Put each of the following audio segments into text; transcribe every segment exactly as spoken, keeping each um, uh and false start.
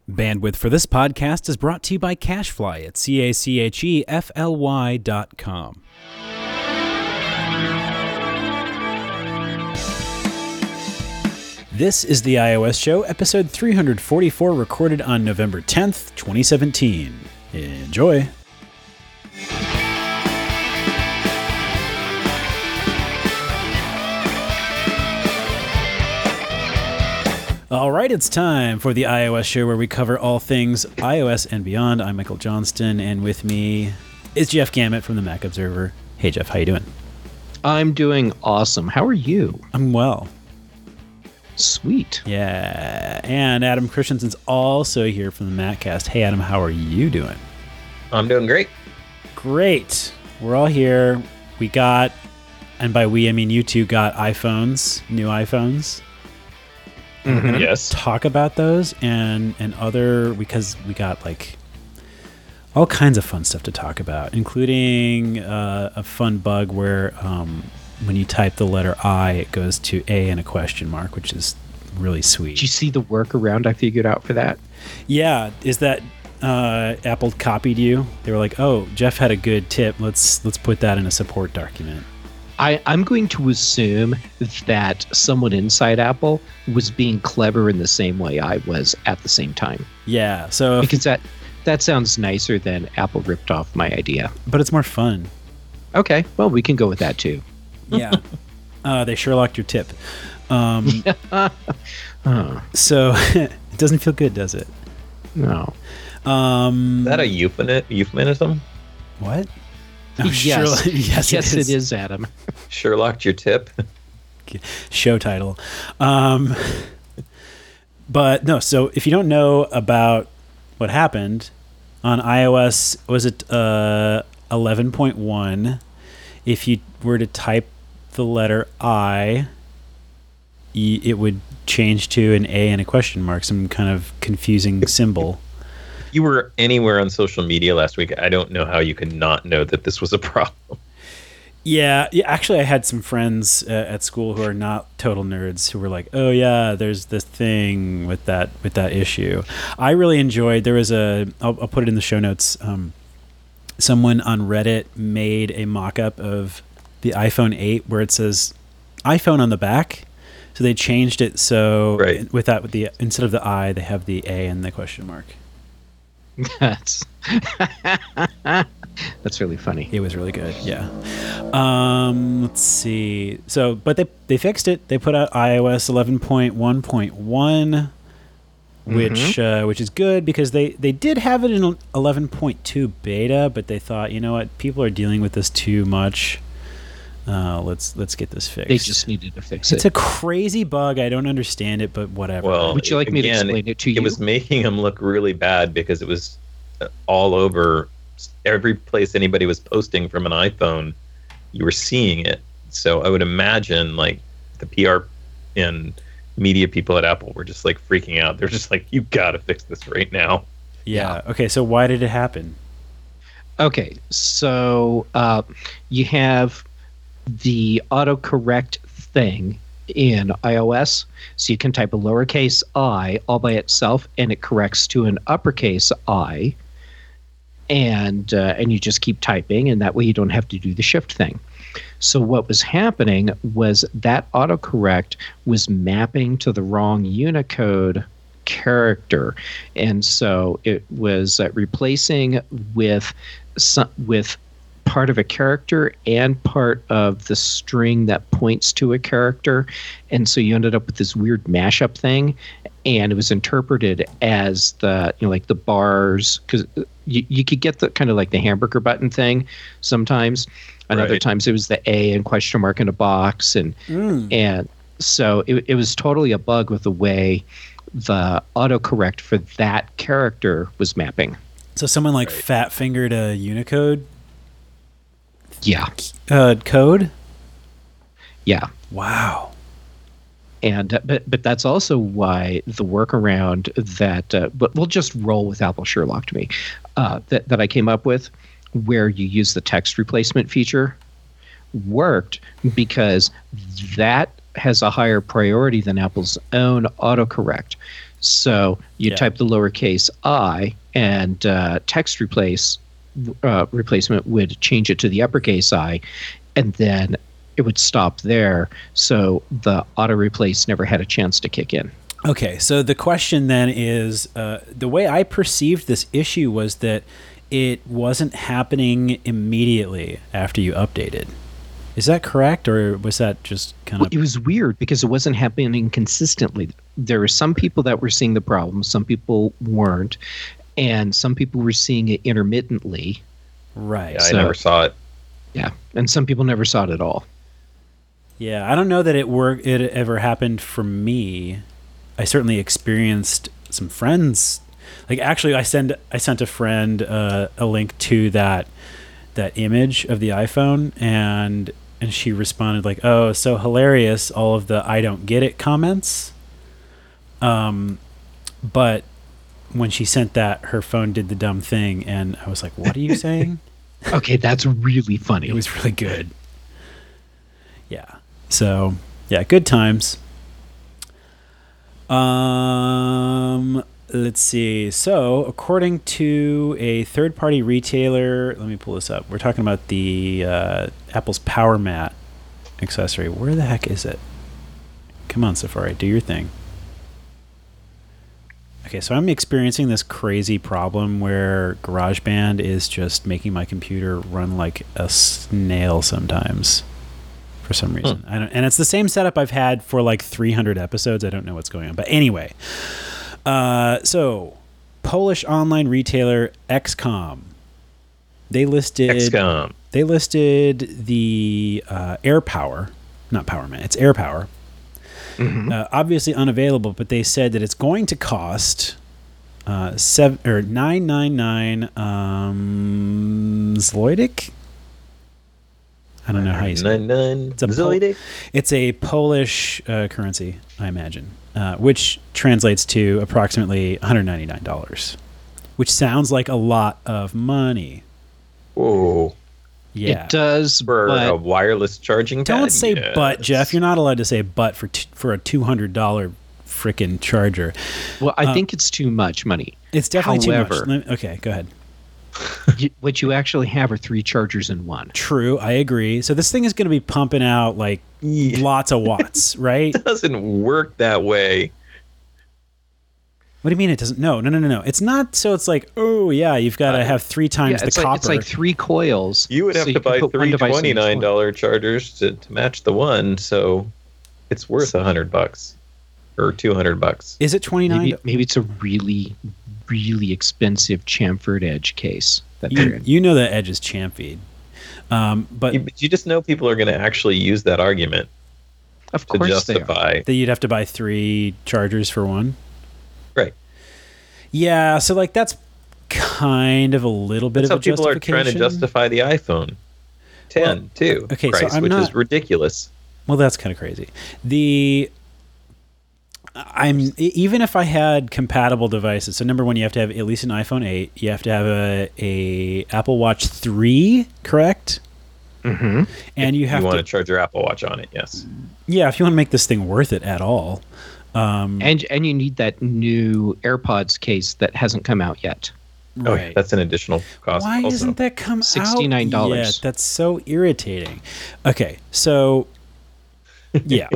Bandwidth for this podcast is brought to you by CacheFly at C A C H E F L Y dot com. This is the iOS Show, episode three forty-four, recorded on November tenth, twenty seventeen. Enjoy! All right, it's time for the iOS Show, where we cover all things iOS and beyond. I'm Michael Johnston, and with me is Jeff Gamet from the Mac Observer. Hey, Jeff, how you doing? I'm doing awesome. How are you? I'm well. Sweet. Yeah, and Adam Christensen's also here from the Maccast. Hey, Adam, how are you doing? I'm doing great. Great. We're all here. We got, and by we, I mean you two got iPhones, new iPhones. Mm-hmm. We're gonna yes. talk about those and and other, because we got like all kinds of fun stuff to talk about, including uh, a fun bug where um, when you type the letter I, it goes to A and a question mark, which is really sweet. Did you see the workaround I figured out for that? Yeah, is that uh, Apple copied you? They were like, "Oh, Jeff had a good tip. Let's let's put that in a support document." I, I'm going to assume that someone inside Apple was being clever in the same way I was at the same time. Yeah, so if, because that that sounds nicer than Apple ripped off my idea. but it's more fun. Okay, well, we can go with that too. Yeah, uh, they Sherlocked your tip. Um, Oh, so it doesn't feel good, does it? no. Um, Is that a euphoni- euphemism? what? Oh, Yes. Sherlock- yes, yes, it is. it is, Adam. Sherlocked your tip? Show title. Um, but no, so if you don't know about what happened on iOS, was it uh, eleven point one? If you were to type the letter I, y- it would change to an A and a question mark, some kind of confusing symbol. If you were anywhere on social media last week, I don't know how you could not know that this was a problem. Yeah, yeah. Actually, I had some friends uh, at school who are not total nerds who were like, "Oh yeah, there's this thing with that with that issue." I really enjoyed. There was a. I'll, I'll put it in the show notes. Um, someone on Reddit made a mock-up of the iPhone eight where it says iPhone on the back. So they changed it so Right. with that with the instead of the I, they have the A and the question mark. That's that's really funny. It was really good, yeah. Um, let's see. So, but they they fixed it. They put out iOS eleven point one point one, which uh, which is good because they, they did have it in eleven point two beta, but they thought, you know what, people are dealing with this too much. Uh, let's let's get this fixed. They just needed to fix It's it. a crazy bug. I don't understand it, but whatever. Well, Would you like me to again, explain it to It you? was making them look really bad because it was uh, all over. Every place anybody was posting from an iPhone, you were seeing it. So I would imagine like the P R and media people at Apple were just like freaking out. They're just like, you got to fix this right now. yeah. Okay. So why did it happen? Okay, so uh, you have the autocorrect thing in iOS, so you can type a lowercase I all by itself, and it corrects to an uppercase I, and uh, and you just keep typing, and that way you don't have to do the shift thing. So what was happening was that autocorrect was mapping to the wrong Unicode character, and so it was uh, replacing with some, with part of a character and part of the string that points to a character, and so you ended up with this weird mashup thing, and it was interpreted as the, you know, like the bars, because you, you could get the kind of like the hamburger button thing sometimes, and other Right. times it was the A and question mark in a box, and and so it, it was totally a bug with the way the autocorrect for that character was mapping. So someone like Right. fat fingered a Unicode Yeah, uh, code. yeah. Wow. And uh, but but that's also why the workaround that uh, but we'll just roll with Apple Sherlock to me uh, that that I came up with, where you use the text replacement feature, worked because that has a higher priority than Apple's own autocorrect. So you Yeah. type the lowercase I, and uh, text replace uh, replacement would change it to the uppercase I, and then it would stop there. So the auto replace never had a chance to kick in. Okay, so the question then is, uh, the way I perceived this issue was that it wasn't happening immediately after you updated. Is that correct, or was that just kind of... It was weird because it wasn't happening consistently. There were some people that were seeing the problem, some people weren't, and some people were seeing it intermittently. Right. Yeah, I So- never saw it. Yeah, and some people never saw it at all. Yeah, I don't know that it worked. It ever happened for me. I certainly experienced some friends. Like actually, I send I sent a friend uh, a link to that that image of the iPhone, and and she responded like, "Oh, so hilarious! All of the I don't get it comments." Um, but when she sent that, her phone did the dumb thing, and I was like, "What are you saying?" Okay, that's really funny. It was really good. Yeah. So, yeah, good times. Um, let's see. So, according to a third-party retailer, let me pull this up. We're talking about the uh, Apple's Power Mat accessory. Where the heck is it? Come on, Safari, do your thing. Okay, so I'm experiencing this crazy problem where GarageBand is just making my computer run like a snail sometimes for some reason. I don't, and it's the same setup I've had for like three hundred episodes. I don't know what's going on. But anyway, uh, so Polish online retailer X COM. They listed X COM. They listed the uh, AirPower, not PowerMan, it's AirPower. Mhm. Uh, obviously unavailable, but they said that it's going to cost uh, seven or nine nine nine um, Zlotyk. I don't know how you say it. Nine nine. It's a Pol- Zoidic. It's a Polish uh, currency, I imagine, uh, which translates to approximately one hundred ninety-nine dollars, which sounds like a lot of money. Whoa. Yeah. It does, For a but wireless charging pad? Don't say Yes. but, Jeff. You're not allowed to say but for t- for a two hundred dollars frickin' charger. well, I uh, think it's too much money. It's definitely However- too much. Let me- Okay, go ahead. You, what you actually have are three chargers in one. True, I agree. So this thing is going to be pumping out like Yeah. lots of watts, right? It doesn't work that way. What do you mean it doesn't? No, no, no, no, no. It's not. So it's like, oh yeah, you've got to Uh, have three times Yeah, the it's copper. like it's like three coils. You would so have to can buy put one three device in each twenty-nine one. dollar chargers to, to match the one, so it's worth a hundred bucks or two hundred bucks. Is it twenty nine? Maybe, maybe it's a really, really expensive chamfered edge case that they're You, in. you know that Edge is chamfered, um, but You, but you just know people are going to actually use that argument Of to course they are. justify. that you'd have to buy three chargers for one. Right. Yeah, so like that's kind of a little bit That's of how a people are justification. trying to justify the iPhone ten Well, too. okay, so price, I'm which not- is ridiculous. Well, that's kind of crazy. The I'm e- even if I had compatible devices. So number one, you have to have at least an iPhone eight. You have to have a, a Apple Watch three, correct? Mm-hmm. And you have you want to, to charge your Apple Watch on it, yes. yeah, if you want to make this thing worth it at all. Um, And and you need that new AirPods case that hasn't come out yet. Oh, right. that's an additional cost. Why also. isn't that come sixty-nine out dollars. yet? That's so irritating. Okay, so yeah,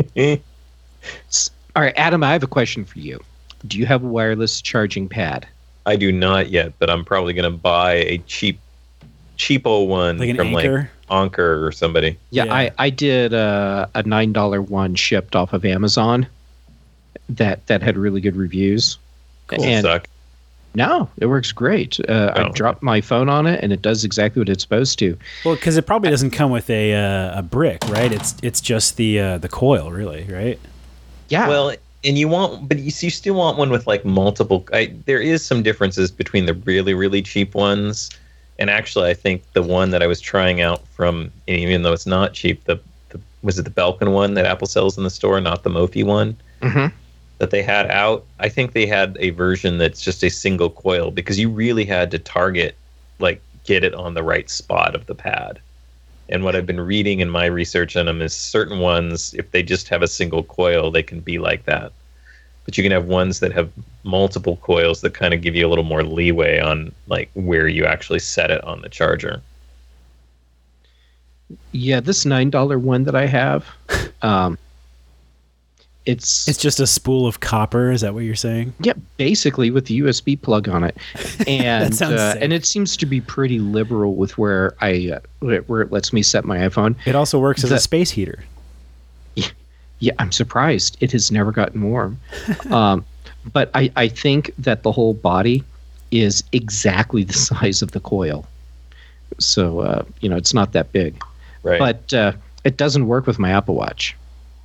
S- All right, Adam, I have a question for you. Do you have a wireless charging pad? I do not yet, but I'm probably going to buy a cheap, cheapo one like an from Anchor. like Anker or somebody. Yeah, Yeah. I, I did a, a nine dollar one shipped off of Amazon that, that had really good reviews. Cool. And Suck. no, it works great. Uh, I Oh. dropped my phone on it and it does exactly what it's supposed to. Well, because it probably doesn't come with a uh, a brick, right? It's it's just the uh, the coil, really, right? Yeah. Well, and you want, but you, you still want one with like multiple. I, there is some differences between the really, really cheap ones, and actually, I think the one that I was trying out from, even though it's not cheap, the, the was it the Belkin one that Apple sells in the store, not the Mophie one Mhm. that they had out. I think they had a version that's just a single coil because you really had to target, like, get it on the right spot of the pad. And what I've been reading in my research on them is certain ones, if they just have a single coil, they can be like that. But you can have ones that have multiple coils that kind of give you a little more leeway on like where you actually set it on the charger. Yeah, this nine dollar one that I have, um, it's It's just a spool of copper. Is that what you're saying? yeah, basically with the U S B plug on it, and sounds uh, sick. and it seems to be pretty liberal with where I uh, where where it lets me set my iPhone. It also works as a The- space heater. Yeah, I'm surprised it has never gotten warm. um, but I, I think that the whole body is exactly the size of the coil. So, uh, you know, it's not that big. Right. But uh, it doesn't work with my Apple Watch,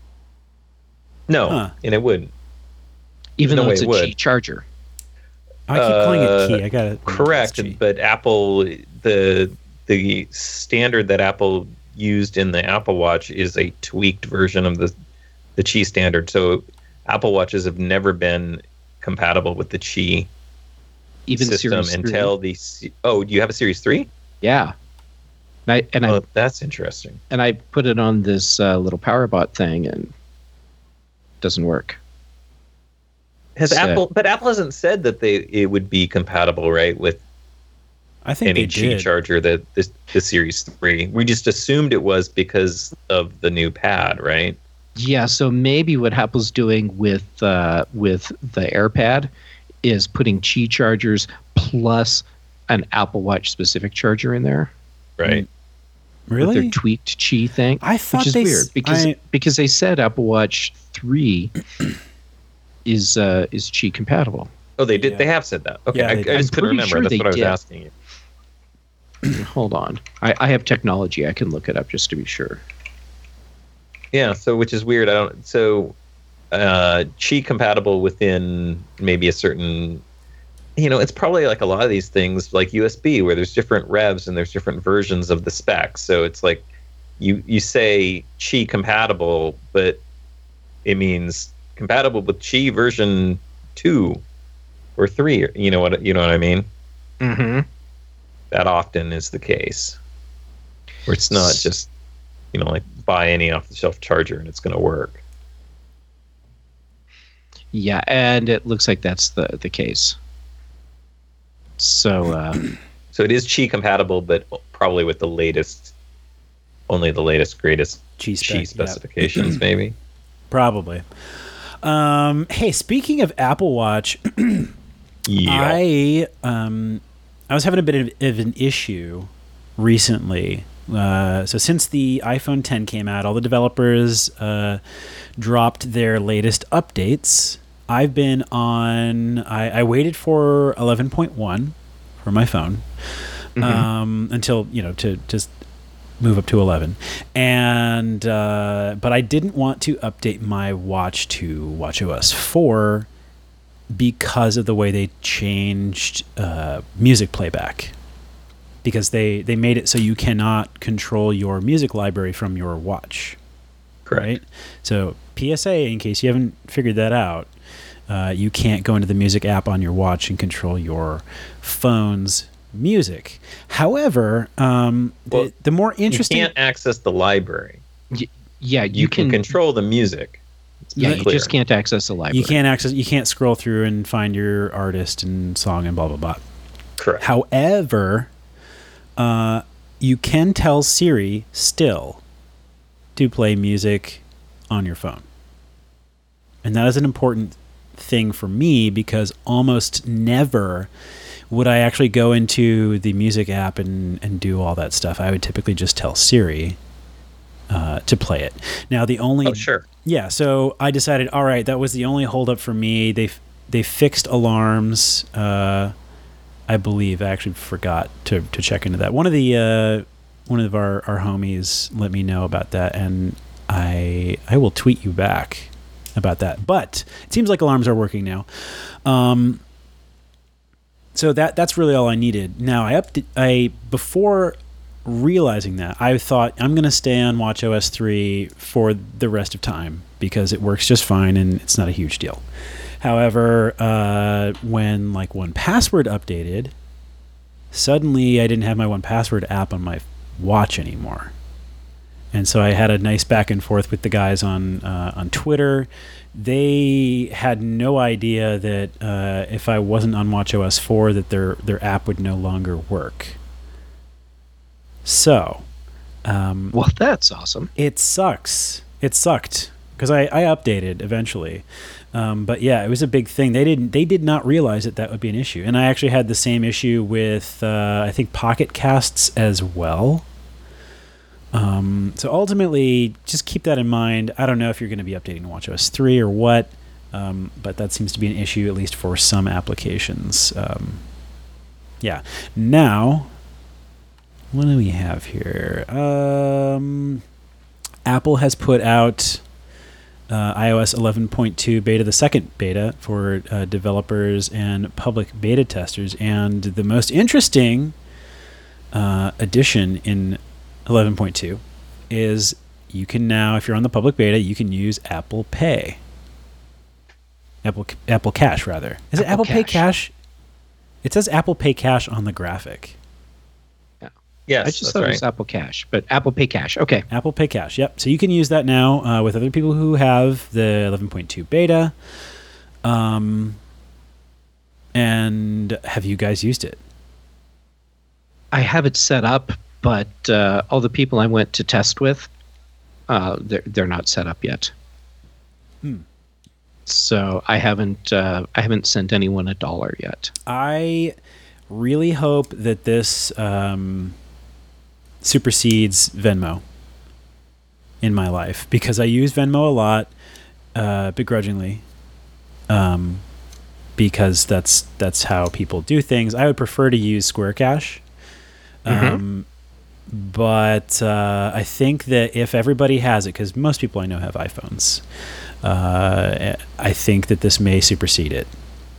no, Huh. and it wouldn't. even no though way it's a it would. Qi charger. I keep calling it Uh, key. I got it. Correct, but Apple the the standard that Apple used in the Apple Watch is a tweaked version of the the Qi standard. So Apple Watches have never been compatible with the Qi Even system Series three. until the se- oh, do you have a Series three? Yeah. And I, and I Oh, that's interesting. and I put it on this uh, little PowerBot thing and it doesn't work. Has So- Apple? But Apple hasn't said that they it would be compatible, right, with I think any they Qi did. charger that this the Series three. We just assumed it was because of the new pad, right? Yeah, so maybe what Apple's doing with uh, with the AirPad is putting Qi chargers plus an Apple Watch specific charger in there. Right. With Really? their tweaked Qi thing. I thought which is they s- weird because I- because they said Apple Watch three is uh, is Qi compatible. Oh, they did. Yeah. They have said that. Okay, Yeah, I, they I did. just I'm couldn't pretty remember. sure That's they what I was did. asking you. Hold on, I, I have technology. I can look it up just to be sure. Yeah. So, which is weird. I don't. So, uh, Qi compatible within maybe a certain. You know, it's probably like a lot of these things, like U S B, where there's different revs and there's different versions of the specs. So it's like you you say Qi compatible, but it means compatible with Qi version two or three. You know what you know what I mean? Mm-hmm. That often is the case, where it's not just you know like buy any off the shelf charger and it's going to work. Yeah, and it looks like that's the the case. So. Uh, So it is Qi compatible, but probably with the latest, only the latest, greatest Qi spec, Qi yeah. specifications, maybe. Probably. Um, hey, speaking of Apple Watch, Yeah. I um, I was having a bit of, of an issue recently. Uh, so since the iPhone ten came out, all the developers uh, dropped their latest updates. I've been on. I, I waited for eleven point one for my phone um, until you know to just move up to eleven, and uh, but I didn't want to update my watch to watchOS four because of the way they changed uh, music playback. Because they, they made it so you cannot control your music library from your watch. Correct. Right? So P S A, in case you haven't figured that out, uh, you can't go into the music app on your watch and control your phone's music. However, um, Well, the, the more interesting... You can't access the library. y- yeah, you, You, can, can. control the music. Let's be yeah, you clear. just can't access the library. You can't access. You can't scroll through and find your artist and song and blah blah blah. Correct. However, uh, you can tell Siri still to play music on your phone, and that is an important thing for me because almost never would I actually go into the music app and and do all that stuff. I would typically just tell Siri uh, to play it. Now, the only Oh, sure. yeah, so I decided, all right, that was the only holdup for me. They they fixed alarms. Uh, I believe I actually forgot to, to check into that. One of the uh, one of our, our homies let me know about that, and I I will tweet you back about that. But it seems like alarms are working now. Um, so that that's really all I needed. Now I up I before. realizing that, I thought I'm going to stay on watchOS three for the rest of time because it works just fine and it's not a huge deal. However, uh, when like one Password updated, suddenly I didn't have my one Password app on my watch anymore. and so I had a nice back and forth with the guys on uh, on Twitter. They had no idea that uh, if I wasn't on watchOS four, that their their app would no longer work. So, um, Well, that's awesome. it sucks. It sucked because I, I updated eventually, um, but yeah, it was a big thing. They didn't. They did not realize that that would be an issue, and I actually had the same issue with uh, I think Pocket Casts as well. Um, so ultimately, just keep that in mind. I don't know if you're going to be updating to watchOS three or what, um, but that seems to be an issue, at least for some applications. Um, yeah. Now, what do we have here? Um, Apple has put out uh, iOS eleven point two beta, the second beta for uh, developers and public beta testers. And the most interesting uh, addition in eleven point two is you can now, if you're on the public beta, you can use Apple Pay. Apple Apple Cash, rather. Is it Apple Apple Pay Cash. Cash? It says Apple Pay Cash on the graphic. Yes, I just that's thought right. it was Apple Cash, but Apple Pay Cash. Okay. Apple Pay Cash, yep. So you can use that now uh, with other people who have the eleven point two beta. Um, and have you guys used it? I have it set up, but uh, all the people I went to test with, uh, they're they're not set up yet. Hmm. So I haven't uh, I haven't sent anyone a dollar yet. I really hope that this um, supersedes Venmo in my life, because I use Venmo a lot, uh, begrudgingly, um, because that's that's how people do things. I would prefer to use Square Cash. Um, Mhm. But uh, I think that if everybody has it, because most people I know have iPhones, uh, I think that this may supersede it.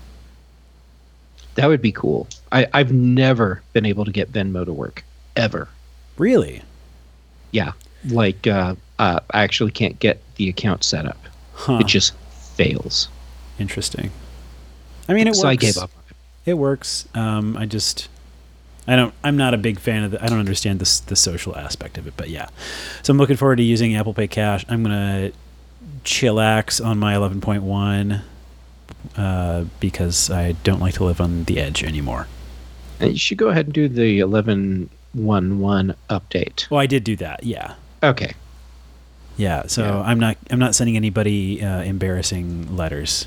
That would be cool. I, I've never been able to get Venmo to work, ever. Really? Yeah, like uh, uh, I actually can't get the account set up. Huh. It just fails. Interesting. I mean, it so works. I gave up. It works. Um, I just, I don't. I'm not a big fan of the. I don't understand this the social aspect of it. But yeah, so I'm looking forward to using Apple Pay Cash. I'm gonna chillax on my eleven point one uh, because I don't like to live on the edge anymore. And you should go ahead and do the eleven point eleven update. Well, I did do that. Yeah. Okay. Yeah. So Yeah. I'm not. I'm not sending anybody uh, embarrassing letters.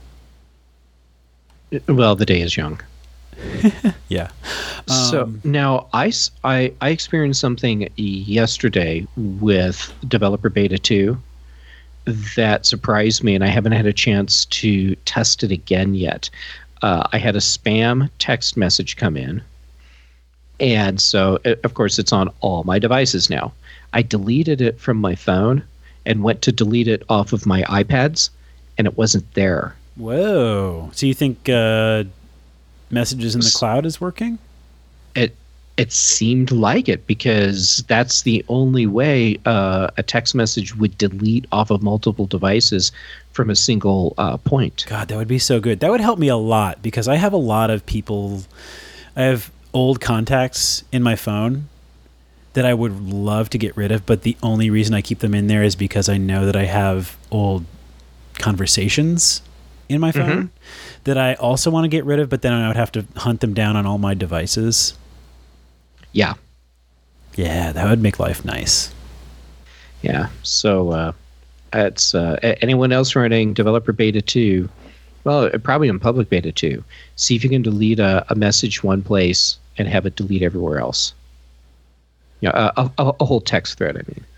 Well, the day is young. Yeah. So Um, now I, s- I, I experienced something yesterday with Developer Beta two that surprised me, and I haven't had a chance to test it again yet. Uh, I had a spam text message come in, and so, uh, of course, it's on all my devices now. I deleted it from my phone and went to delete it off of my iPads, and it wasn't there. Whoa. So you think uh, messages in the S- cloud is working? It it seemed like it, because that's the only way uh, a text message would delete off of multiple devices from a single uh, point. God, that would be so good. That would help me a lot, because I have a lot of people. I have old contacts in my phone that I would love to get rid of, but the only reason I keep them in there is because I know that I have old conversations in my phone Mhm. that I also want to get rid of, but then I would have to hunt them down on all my devices. Yeah, Yeah, that would make life nice. yeah. So uh, it's uh, a- anyone else running Developer Beta two, well, uh, probably in Public Beta two, see if you can delete a, a message one place and have it delete everywhere else. You know, a, a, a whole text thread, I mean.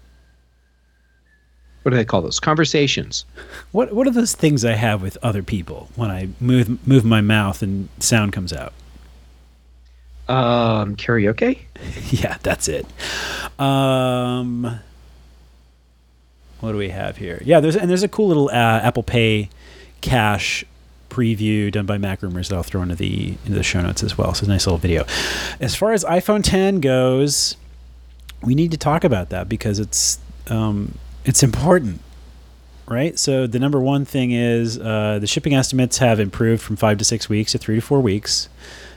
What do they call those? Conversations. What What are those things I have with other people when I move move my mouth and sound comes out? Um, karaoke? Yeah, that's it. Um, what do we have here? Yeah, there's and there's a cool little uh, Apple Pay Cash preview done by Mac Rumors that I'll throw into the into the show notes as well. So it's a nice little video. As far as iPhone ten goes, we need to talk about that because it's um, it's important, right? So the number one thing is uh, the shipping estimates have improved from five to six weeks to three to four weeks.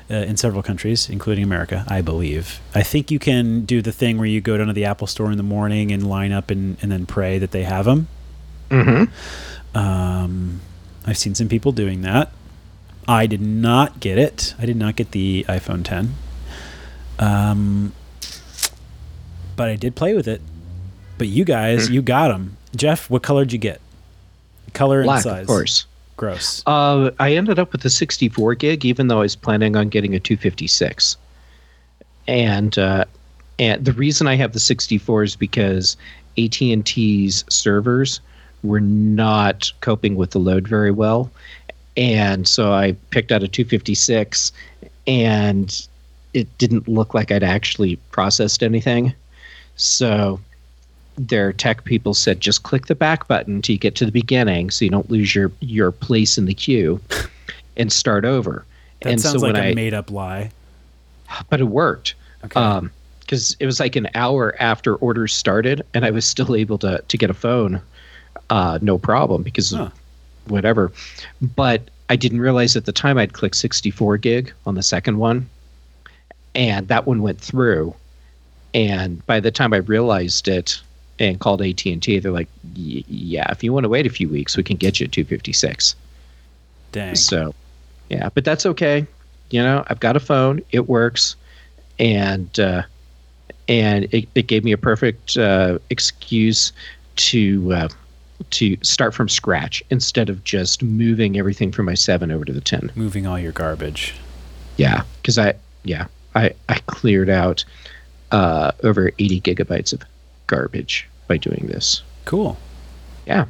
uh, in several countries, including America, I believe. I think you can do the thing where you go down to the Apple store in the morning and line up and, and then pray that they have them. Mm-hmm. Um, I've seen some people doing that. I did not get it. I did not get the iPhone ten. Um, but I did play with it. But you guys, Hmm. you got them. Jeff, what color did you get? Color Black, and size. of course. Gross. Uh, I ended up with a sixty-four gig, even though I was planning on getting a two fifty-six. And uh, and the reason I have the sixty-four is because A T and T's servers were not coping with the load very well, and so I picked out a two fifty-six, and it didn't look like I'd actually processed anything. So their tech people said, just click the back button until you get to the beginning so you don't lose your, your place in the queue and start over. That and sounds so like when a I, made-up lie. but it worked. Okay. Um, because it was like an hour after orders started, and I was still able to, to get a phone, uh, no problem, because Huh. whatever. But I didn't realize at the time I'd clicked sixty-four gig on the second one, and that one went through. And by the time I realized it and called A T and T, they're like, "Y- yeah, if you want to wait a few weeks, we can get you a two fifty-six. Dang. So, yeah, but that's okay. You know, I've got a phone. It works. And uh, and it, it gave me a perfect uh, excuse to uh, to start from scratch instead of just moving everything from my seven over to the ten. Moving all your garbage. Yeah, because I yeah I I cleared out uh, over eighty gigabytes of garbage by doing this. Cool. Yeah,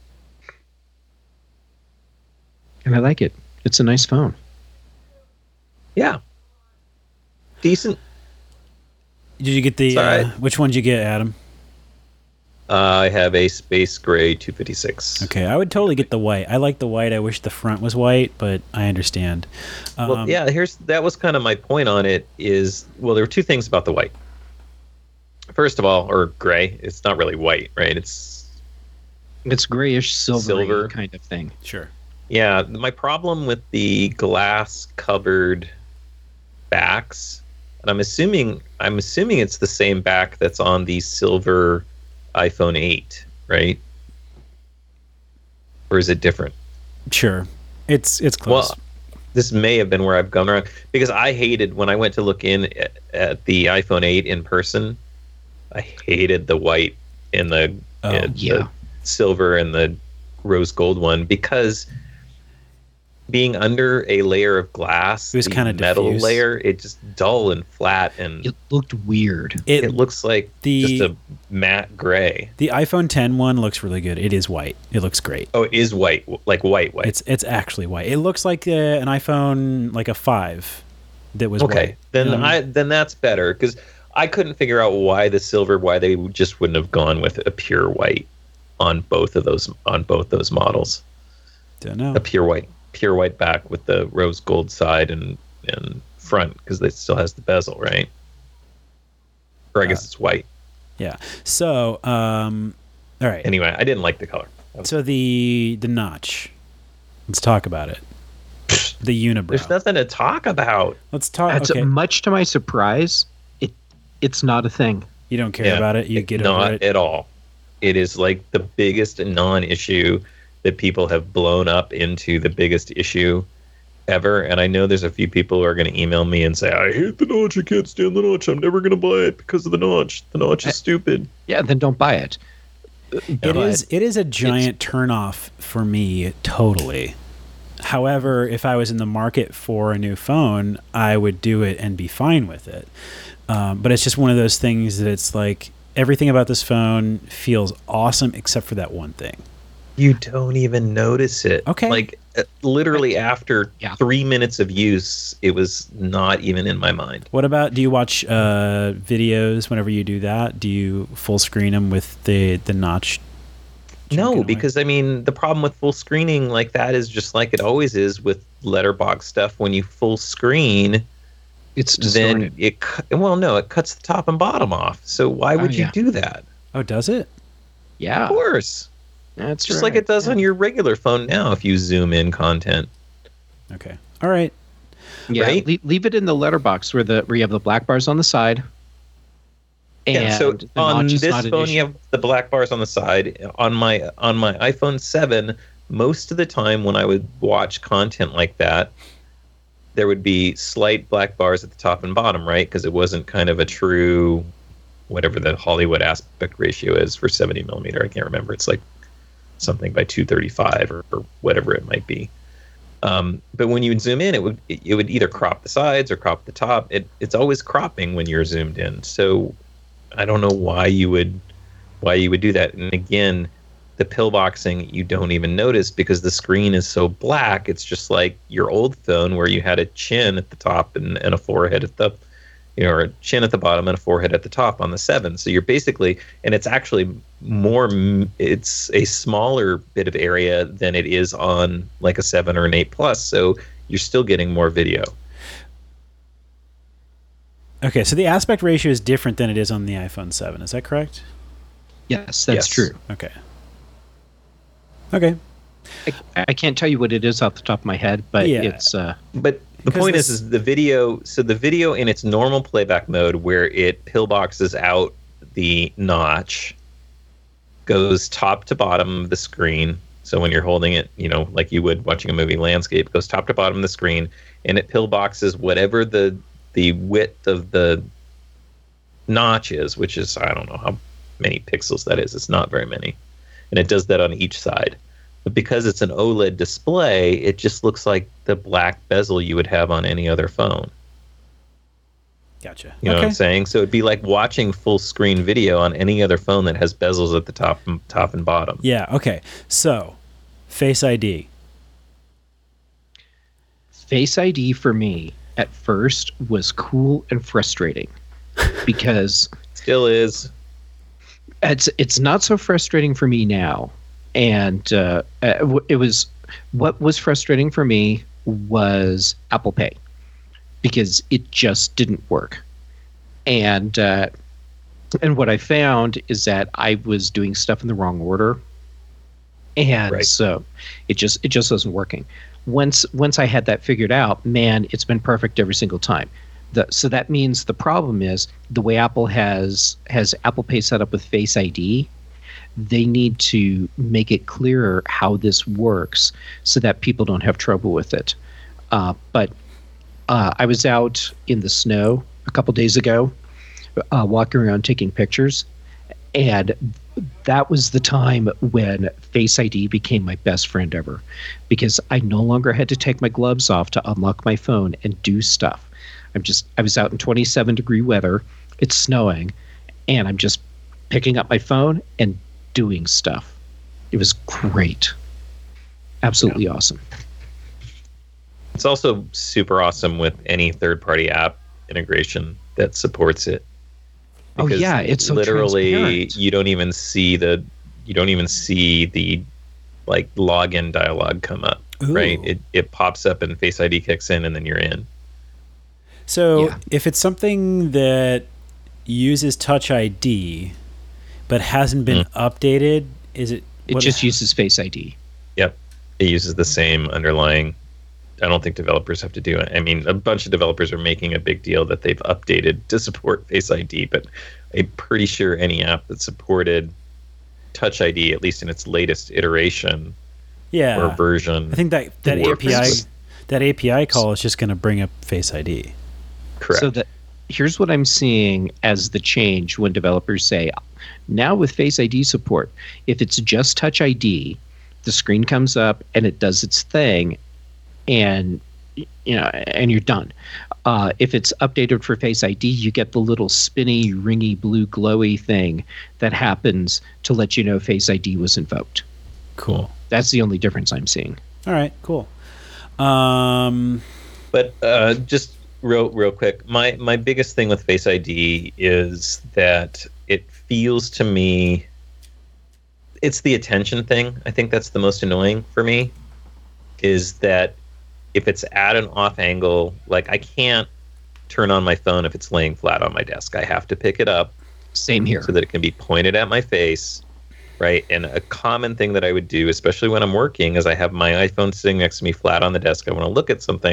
and I like it. It's a nice phone. Yeah. Decent. Did you get the, It's all right. uh, which one did you get, Adam? Uh, I have a space gray two fifty-six. Okay, I would totally get the white. I like the white. I wish the front was white, but I understand. Um, Well, yeah, here's that was kind of my point on it is, well, there were two things about the white. First of all, or gray, it's not really white, right? It's It's grayish silvery Silver. kind of thing. Sure. yeah, my problem with the glass covered backs, and I'm assuming I'm assuming it's the same back that's on the silver iPhone eight, right? Or is it different? Sure. It's it's close. Well, this may have been where I've gone wrong because I hated when I went to look in at, at the iPhone eight in person. I hated the white and the, Oh, uh, yeah. the silver and the rose gold one because being under a layer of glass, It was the kinda metal diffuse. layer, it just dull and flat, and It looked weird. it, it looks like the- just a matte gray. the iPhone ten one looks really good. It is white. It looks great. Oh, it is white, like white, white. It's it's actually white. It looks like uh, an iPhone like a five that was Okay, white. then Um, I then that's better because I couldn't figure out why the silver, why they just wouldn't have gone with a pure white on both of those on both those models. don't know. A pure white, pure white back with the rose gold side and and front because it still has the bezel, right? Or I guess Uh, it's white. Yeah. So, um, all right. Anyway, I didn't like the color. So the the notch. Let's talk about it. The unibrow. There's nothing to talk about. Let's talk. That's Okay. much to my surprise. It it's not a thing. You don't care Yeah, about it. You get not over it. at all. It is like the biggest non-issue that people have blown up into the biggest issue ever. And I know there's a few people who are going to email me and say, I hate the notch. I can't stand the notch. I'm never going to buy it because of the notch. The notch is stupid. Yeah, then don't buy it. It But is it is a giant turnoff for me totally. However, if I was in the market for a new phone, I would do it and be fine with it. Um, but it's just one of those things that it's like everything about this phone feels awesome except for that one thing. You don't even notice it. Okay. Like uh, literally after Yeah. three minutes of use, it was not even in my mind. What about, do you watch uh, videos whenever you do that? Do you full screen them with the, the notch? No, Chunking away? because I mean, the problem with full screening like that is just like it always is with letterbox stuff. When you full screen, It's then distorted. it cu- well, no, it cuts the top and bottom off. So why would Oh, you yeah. do that? Oh, does it? Yeah, Of course, that's just right. like it does Yeah. on your regular phone now. If you zoom in content, Okay. All right. Yeah, right? leave, leave it in the letterbox where the where you have the black bars on the side. And Yeah, so the on notch is this not an phone, issue. you have the black bars on the side. On my on my iPhone seven, most of the time when I would watch content like that, there would be slight black bars at the top and bottom, right? Because it wasn't kind of a true, whatever the Hollywood aspect ratio is for seventy millimeter. I can't remember. It's like something by two thirty-five or, or whatever it might be. Um, but when you would zoom in, it would it would either crop the sides or crop the top. It it's always cropping when you're zoomed in. So I don't know why you would why you would do that. And again, the pillboxing you don't even notice because the screen is so black. It's just like your old phone where you had a chin at the top and, and a forehead at the you know, or a chin at the bottom and a forehead at the top on the seven. So you're basically, and it's actually more, it's a smaller bit of area than it is on like a seven or an eight plus. So you're still getting more video. Okay, so the aspect ratio is different than it is on the iPhone seven. Is that correct? Yes, that's Yes. true. Okay. Okay. I, I can't tell you what it is off the top of my head, but Yeah. it's uh, But the Because point this- is, is the video, so the video in its normal playback mode where it pillboxes out the notch goes top to bottom of the screen. So when you're holding it, you know, like you would watching a movie landscape, goes top to bottom of the screen and it pillboxes whatever the the width of the notch is, which is, I don't know how many pixels that is. It's not very many. And it does that on each side. But because it's an OLED display, it just looks like the black bezel you would have on any other phone. Gotcha. You know okay. what I'm saying? So it'd be like watching full screen video on any other phone that has bezels at the top and top and bottom. Yeah, okay. So, Face I D. Face I D for me at first was cool and frustrating because Still is. it's it's not so frustrating for me now. And uh, uh, w- it was what was frustrating for me was Apple Pay because it just didn't work. And uh, and what I found is that I was doing stuff in the wrong order, and Right. so it just it just wasn't working. Once once I had that figured out, man, it's been perfect every single time. The, so that means the problem is the way Apple has has Apple Pay set up with Face I D. They need to make it clearer how this works so that people don't have trouble with it. Uh, but uh, I was out in the snow a couple days ago, uh, walking around taking pictures, and that was the time when Face I D became my best friend ever, because I no longer had to take my gloves off to unlock my phone and do stuff. I'm just I was out in twenty-seven degree weather, it's snowing, and I'm just picking up my phone and doing stuff. It was great. Absolutely awesome. It's also super awesome with any third-party app integration that supports it. Oh, Because yeah, it's so literally transparent. you don't even see the you don't even see the like login dialog come up, Ooh. right? It it pops up and Face I D kicks in and then you're in. So, Yeah. if it's something that uses Touch I D but hasn't been updated, is it It what- just uses Face I D. Yep. It uses the same underlying. I don't think developers have to do it. I mean, a bunch of developers are making a big deal that they've updated to support Face I D, but I'm pretty sure any app that supported Touch I D, at least in its latest iteration yeah. or version, I think that that works. A P I that A P I call is just going to bring up Face I D. correct. So that here's what I'm seeing as the change when developers say, now with Face I D support, if it's just Touch I D, the screen comes up and it does its thing, and you know, and you're done. Uh, if it's updated for Face I D, you get the little spinny, ringy, blue, glowy thing that happens to let you know Face I D was invoked. Cool. That's the only difference I'm seeing. All right, cool. Um, But uh, just real, real quick, my my biggest thing with Face I D is that it feels to me, it's the attention thing. I think that's the most annoying for me. Is that if it's at an off angle, like I can't turn on my phone if it's laying flat on my desk. I have to pick it up Same here. so that it can be pointed at my face, right? And a common thing that I would do, especially when I'm working, is I have my iPhone sitting next to me flat on the desk. I want to look at something.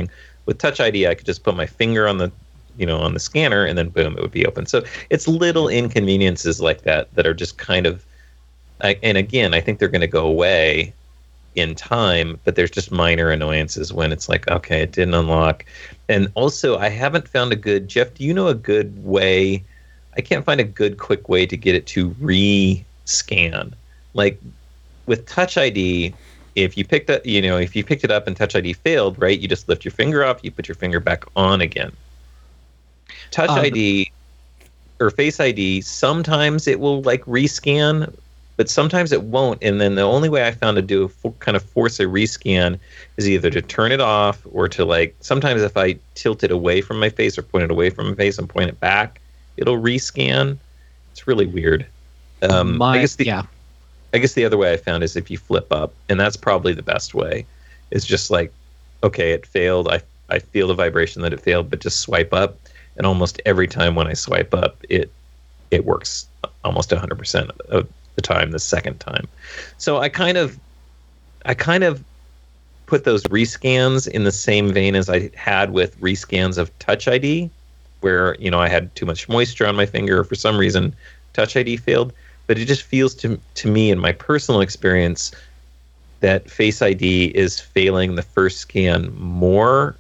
With Touch I D, I could just put my finger on the, you know, on the scanner, and then boom, it would be open. So it's little inconveniences like that that are just kind of, I, and again, I think they're going to go away in time, but there's just minor annoyances when it's like, okay, it didn't unlock. And also, I haven't found a good, Jeff, do you know a good way? I can't find a good, quick way to get it to re-scan. Like with Touch I D, if you picked up, you know, if you picked it up and Touch I D failed, right, you just lift your finger off, you put your finger back on again. Touch um, I D or Face I D, sometimes it will like rescan, but sometimes it won't. And then the only way I found to do a kind of force a rescan is either to turn it off or to like, sometimes if I tilt it away from my face or point it away from my face and point it back, it'll rescan. It's really weird. Um, my, I guess the, yeah. I guess the other way I found is if you flip up, and that's probably the best way. It's just like, okay, it failed. I I feel the vibration that it failed, but just swipe up. And almost every time when I swipe up, it it works almost one hundred percent of the time the second time. So I kind of I kind of put those rescans in the same vein as I had with rescans of Touch I D, where, you know, I had too much moisture on my finger, or for some reason Touch I D failed. But it just feels to to me, in my personal experience, that Face I D is failing the first scan more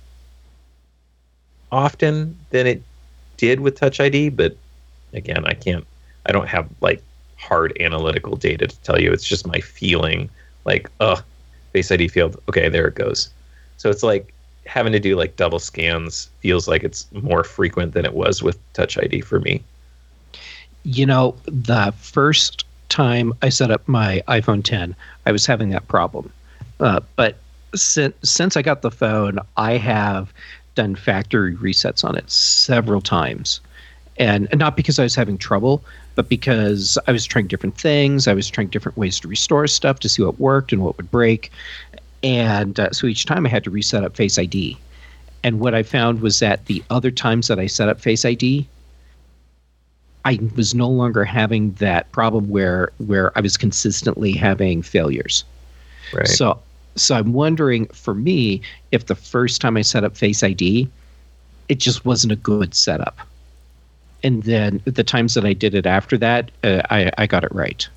often than it did with Touch I D. But again, I can't, I don't have like hard analytical data to tell you. It's just my feeling like, oh, Face I D failed. Okay, there it goes. So it's like having to do like double scans feels like it's more frequent than it was with Touch I D for me. You know, the first time I set up my iPhone ten, I was having that problem. Uh, but since since I got the phone, I have done factory resets on it several times. And, and not because I was having trouble, but because I was trying different things. I was trying different ways to restore stuff to see what worked and what would break. And uh, so each time I had to reset up Face I D. And what I found was that the other times that I set up Face I D, I was no longer having that problem where where I was consistently having failures. Right. So so I'm wondering, for me, if the first time I set up Face I D, it just wasn't a good setup. And then the times that I did it after that, uh, I, I got it right.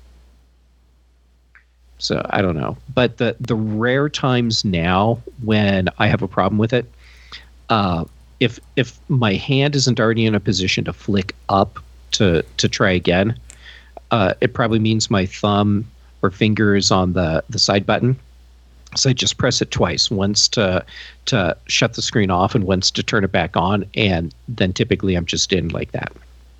So I don't know. But the, the rare times now when I have a problem with it, uh, if if my hand isn't already in a position to flick up to to try again, uh, it probably means my thumb or finger is on the, the side button. So I just press it twice, once to to shut the screen off and once to turn it back on, and then typically I'm just in like that.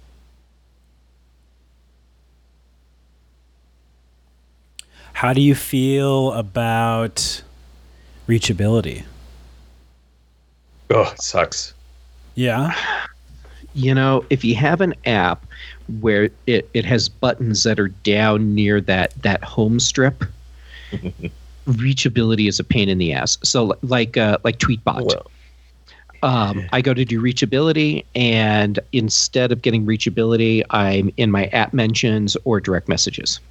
How do you feel about reachability? Oh, it sucks. Yeah. You know, if you have an app where it, it has buttons that are down near that, that home strip, reachability is a pain in the ass. So like uh, like Tweetbot. Well, um, I go to do reachability, and instead of getting reachability, I'm in my app mentions or direct messages.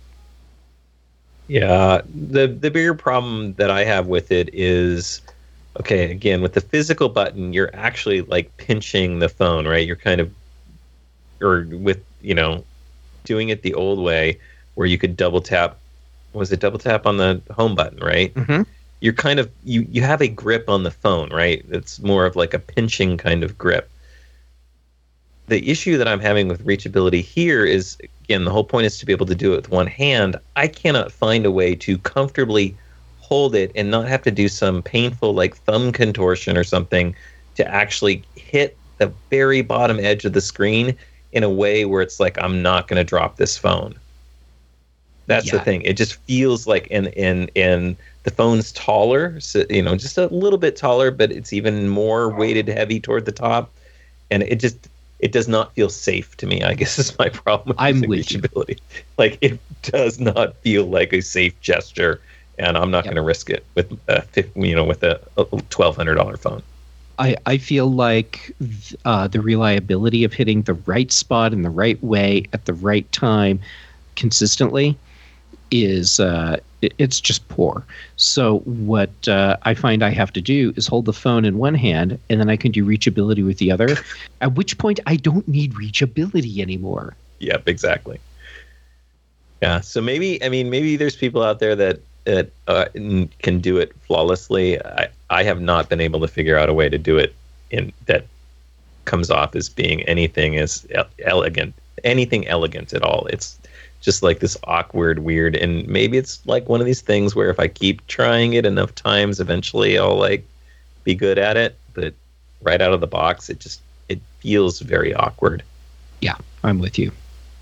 Yeah, the the bigger problem that I have with it is, okay, again, with the physical button, you're actually like pinching the phone, right? You're kind of, or with, you know, doing it the old way where you could double tap. Was it double tap on the home button, right? Mm-hmm. You're kind of, you, you have a grip on the phone, right? It's more of like a pinching kind of grip. The issue that I'm having with reachability here is, again, the whole point is to be able to do it with one hand. I cannot find a way to comfortably hold it and not have to do some painful like thumb contortion or something to actually hit the very bottom edge of the screen in a way where it's like, I'm not going to drop this phone. That's yeah. the thing. It just feels like, and and and the phone's taller, so, you know, just a little bit taller, but it's even more weighted heavy toward the top, and it just it does not feel safe to me. I guess is my problem with I'm with reachability. You. Like, it does not feel like a safe gesture, and I'm not yep. going to risk it with a you know with a, a twelve hundred dollar phone. I, I feel like uh, the reliability of hitting the right spot in the right way at the right time consistently is uh, it, it's just poor. So what uh, I find I have to do is hold the phone in one hand, and then I can do reachability with the other. At which point, I don't need reachability anymore. Yep, exactly. Yeah, so maybe I mean maybe there's people out there that that uh, can do it flawlessly. I I have not been able to figure out a way to do it in that comes off as being anything as elegant, anything elegant at all. It's just like this awkward, weird, and maybe it's like one of these things where if I keep trying it enough times, eventually I'll like be good at it. But right out of the box, it just it feels very awkward. Yeah, I'm with you.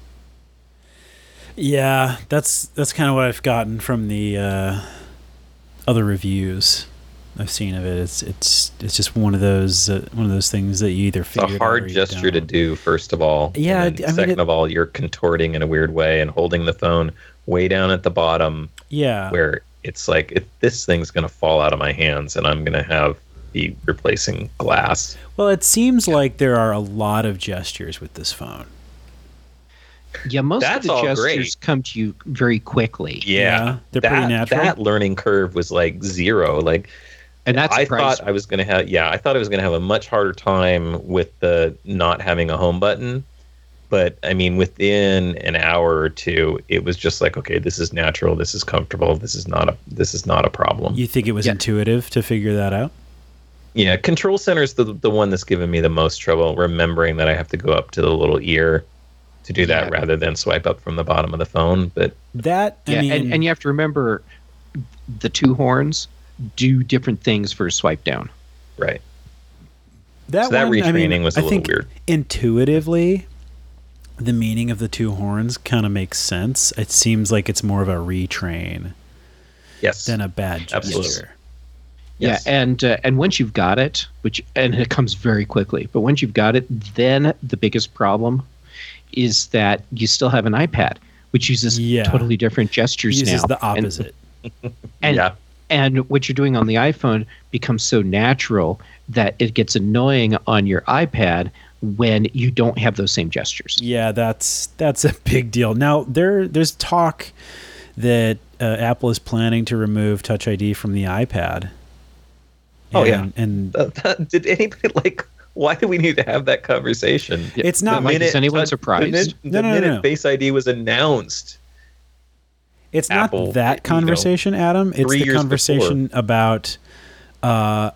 Yeah, that's that's kind of what I've gotten from the uh, other reviews I've seen of it. It's it's it's just one of those uh, one of those things that you either It's figure a hard gesture to do. First of all, Yeah, and then I mean, second it- of all, you're contorting in a weird way and holding the phone way down at the bottom, Yeah, where it's like if this thing's going to fall out of my hands and I'm going to have be replacing glass. well, it seems like there are a lot of gestures with this phone. Yeah, most That's of all the gestures great. come to you very quickly. Yeah, they're that, pretty natural. That learning curve was like zero. Like And that's I surprised thought I was going to have, yeah, I thought I was going to have a much harder time with the not having a home button. But I mean, within an hour or two, it was just like, okay, this is natural. This is comfortable. This is not a, this is not a problem. You think it was Yeah. intuitive to figure that out? Yeah. Control Center is the, the one that's given me the most trouble, remembering that I have to go up to the little ear to do that Yeah. rather than swipe up from the bottom of the phone. But That I yeah, mean, and, and you have to remember the two horns do different things for swipe down. right. that so that one, I retraining mean, was a I little think weird. Intuitively, the meaning of the two horns kind of makes sense. It seems like it's more of a retrain Yes. than a bad gesture. Absolutely. Yeah, Yes. and uh, and once you've got it, which and it comes very quickly, but once you've got it, then the biggest problem is that you still have an iPad, which uses Yeah. totally different gestures Uses now. the opposite. And, and, yeah. and what you're doing on the iPhone becomes so natural that it gets annoying on your iPad when you don't have those same gestures. Yeah, that's that's a big deal. Now there there's talk that uh, Apple is planning to remove Touch I D from the iPad. Oh, and, yeah. and Uh, that- did anybody like? Why do we need to have that conversation? it's not Mike, is anyone touch- surprised? The minute, No, the no, no, minute no. Face I D was announced, It's Apple, not that you conversation, Adam. It's three the years conversation about. Uh,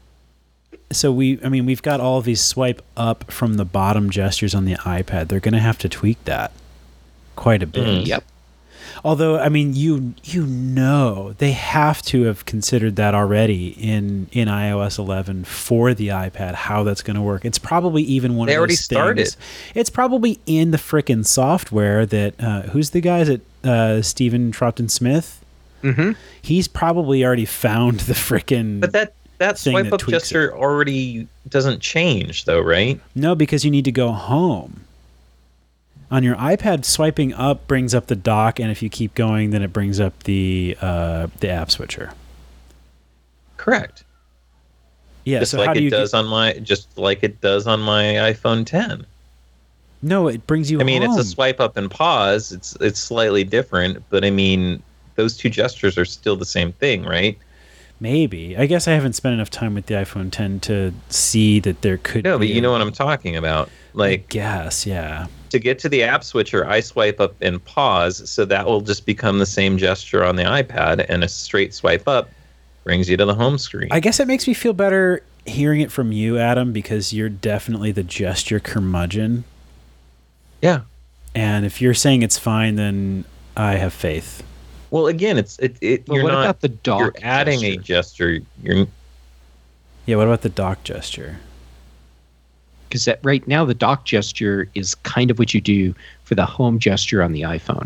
so we, I mean, we've got all of these swipe up from the bottom gestures on the iPad. They're going to have to tweak that quite a bit. Mm. Yep. Although, I mean, you you know they have to have considered that already in in i O S eleven for the iPad. How that's going to work? It's probably even one They of already those started. things. It's probably in the frickin' software that. Uh, who's the guys at uh, Stephen Troughton Smith? Mm-hmm. He's probably already found the frickin' but that that thing swipe that up tweaks gesture already doesn't change, though, right? No, because you need to go home. On your iPad, swiping up brings up the dock, and if you keep going, then it brings up the uh, the app switcher. Correct. Yeah, just so like how do it you does get, on my just like it does on my iPhone ten. No, it brings you I mean, home. it's a swipe up and pause. It's it's slightly different, but I mean, those two gestures are still the same thing, right? Maybe. I guess I haven't spent enough time with the iPhone ten to see that there could No, be but you a- know what I'm talking about. I Like guess, yeah. to get to the app switcher, I swipe up and pause, so that will just become the same gesture on the iPad, and a straight swipe up brings you to the home screen. I guess it makes me feel better hearing it from you, Adam, because you're definitely the gesture curmudgeon. yeah. And if you're saying it's fine, then I have faith. Well, again, it's it. it Well, you're what not. about the dock You're adding gesture? a gesture. You're Yeah, what about the dock gesture? Because that right now the dock gesture is kind of what you do for the home gesture on the iPhone.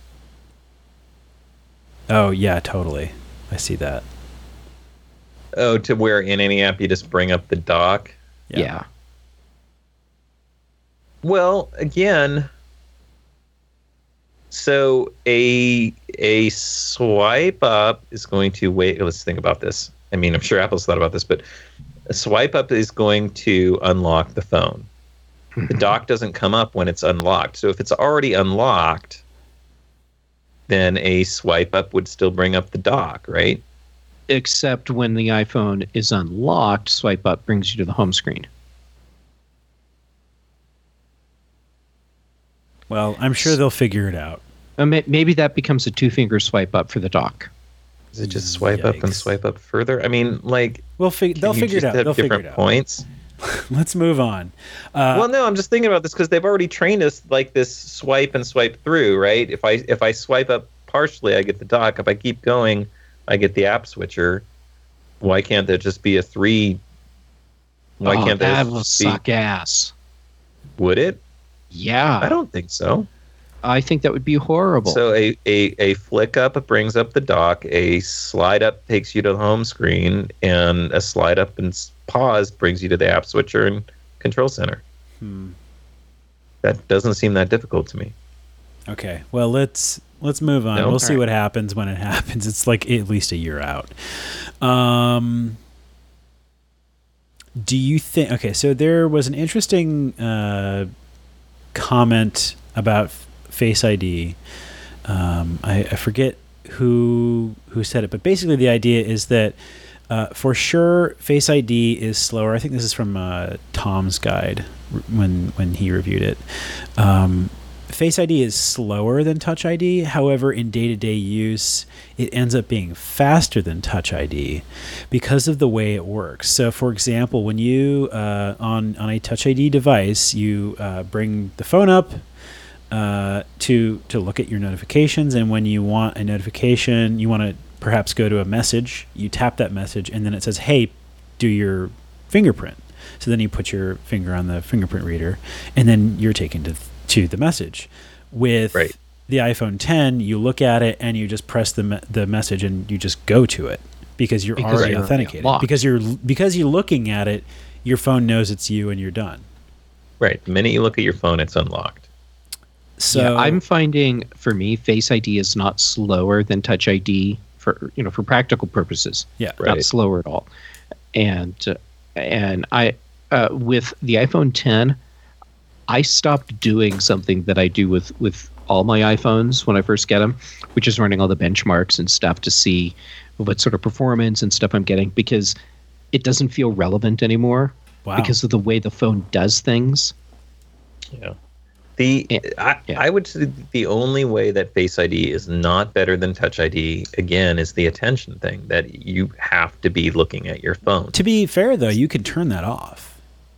Oh, yeah, totally. I see that. oh, to where in any app you just bring up the dock. Yeah. Yeah. Well, again, so a a swipe up is going to wait. Let's think about this. I mean, I'm sure Apple's thought about this, but a swipe up is going to unlock the phone. The dock doesn't come up when it's unlocked. So if it's already unlocked, then a swipe up would still bring up the dock, right? Except when the iPhone is unlocked, swipe up brings you to the home screen. Well, I'm sure they'll figure it out. Uh, may- maybe that becomes a two-finger swipe up for the dock. Is it just swipe up and Yikes. swipe up further? I mean, like, We'll fig- can they'll you figure it just out. have They'll figure different it out. points. Let's move on. Uh, Well, no, I'm just thinking about this because they've already trained us like this swipe and swipe through, right? If I if I swipe up partially, I get the dock. If I keep going, I get the app switcher. Why can't there just be a three? Why oh, can't there that will just be? suck ass. Would it? Yeah, I don't think so. I think that would be horrible. So a, a, a flick up brings up the dock, a slide up takes you to the home screen, and a slide up and s- pause brings you to the app switcher and control center. hmm. That doesn't seem that difficult to me. Okay. Well, let's let's move on. No? We'll see All right. what happens when it happens. It's like at least a year out. Um, do you think? Okay, so there was an interesting uh, comment about F- Face I D. Um, I, I forget who who said it, but basically the idea is that uh, for sure Face I D is slower. I think this is from uh, Tom's guide r- when when he reviewed it. Um, Face I D is slower than Touch I D. However, in day-to-day use, it ends up being faster than Touch I D because of the way it works. So, for example, when you uh, on on a Touch I D device, you uh, bring the phone up uh, to to look at your notifications, and when you want a notification, you want to perhaps go to a message. You tap that message, and then it says, "Hey, do your fingerprint." So then you put your finger on the fingerprint reader, and then you're taken to to the message. With Right. the iPhone ten, you look at it and you just press the me- the message and you just go to it because you're Because already you're authenticated. locked. Because you're because you're looking at it, your phone knows it's you and you're done. Right. The minute you look at your phone, it's unlocked. So yeah, I'm finding for me, Face I D is not slower than Touch I D for you know for practical purposes. yeah. Right. Not slower at all. And uh, and I uh, with the iPhone ten, I stopped doing something that I do with with all my iPhones when I first get them, which is running all the benchmarks and stuff to see what sort of performance and stuff I'm getting, because it doesn't feel relevant anymore Wow. because of the way the phone does things. Yeah. The Yeah. I, Yeah. I would say the only way that Face I D is not better than Touch I D, again, is the attention thing, that you have to be looking at your phone. To be fair, though, you can turn that off.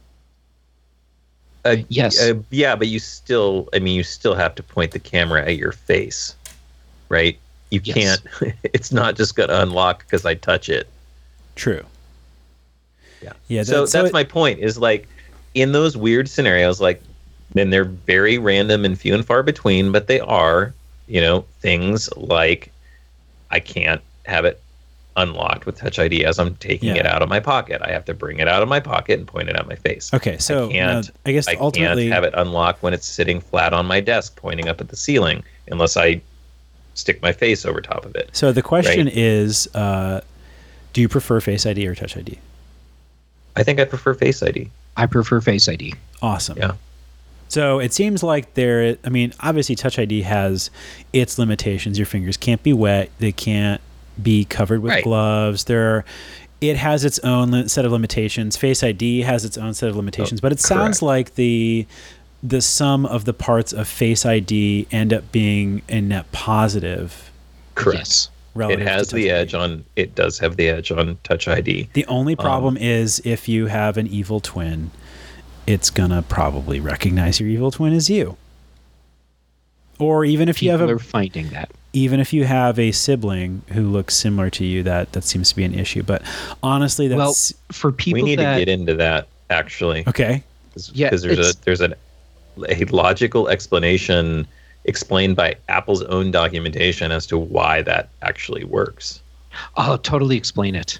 Uh, Yes. uh, yeah, but you still, I mean, you still have to point the camera at your face, right? You Yes. can't, it's not just going to unlock because I touch it. True. Yeah. Yeah. so that- that's it- my point, is like in those weird scenarios, like, then they're very random and few and far between, but they are, you know, things like I can't have it unlocked with Touch I D as I'm taking Yeah. it out of my pocket. I have to bring it out of my pocket and point it at my face. Okay. So I can't, now, I guess I ultimately, can't have it unlocked when it's sitting flat on my desk pointing up at the ceiling unless I stick my face over top of it. so the question right? is, uh, do you prefer Face I D or Touch I D? I think I prefer Face I D. I prefer Face I D. Awesome. Yeah. So it seems like there, I mean, obviously Touch I D has its limitations. Your fingers can't be wet. They can't be covered with Right. gloves. There are, it has its own li- set of limitations. Face I D has its own set of limitations, Oh, but it sounds correct. like the the sum of the parts of Face I D end up being a net positive Correct. Yes. relative It has to the Touch I D. edge on, it does have the edge on Touch I D. The only Um, problem is if you have an evil twin, it's gonna probably recognize your evil twin as you. Or even if you People have a are finding that. even if you have a sibling who looks similar to you, that that seems to be an issue. But honestly, Well, that's for people We need that to get into that, actually. okay. Because Yeah, there's it's- a there's an, a logical explanation explained by Apple's own documentation as to why that actually works. I'll totally explain it.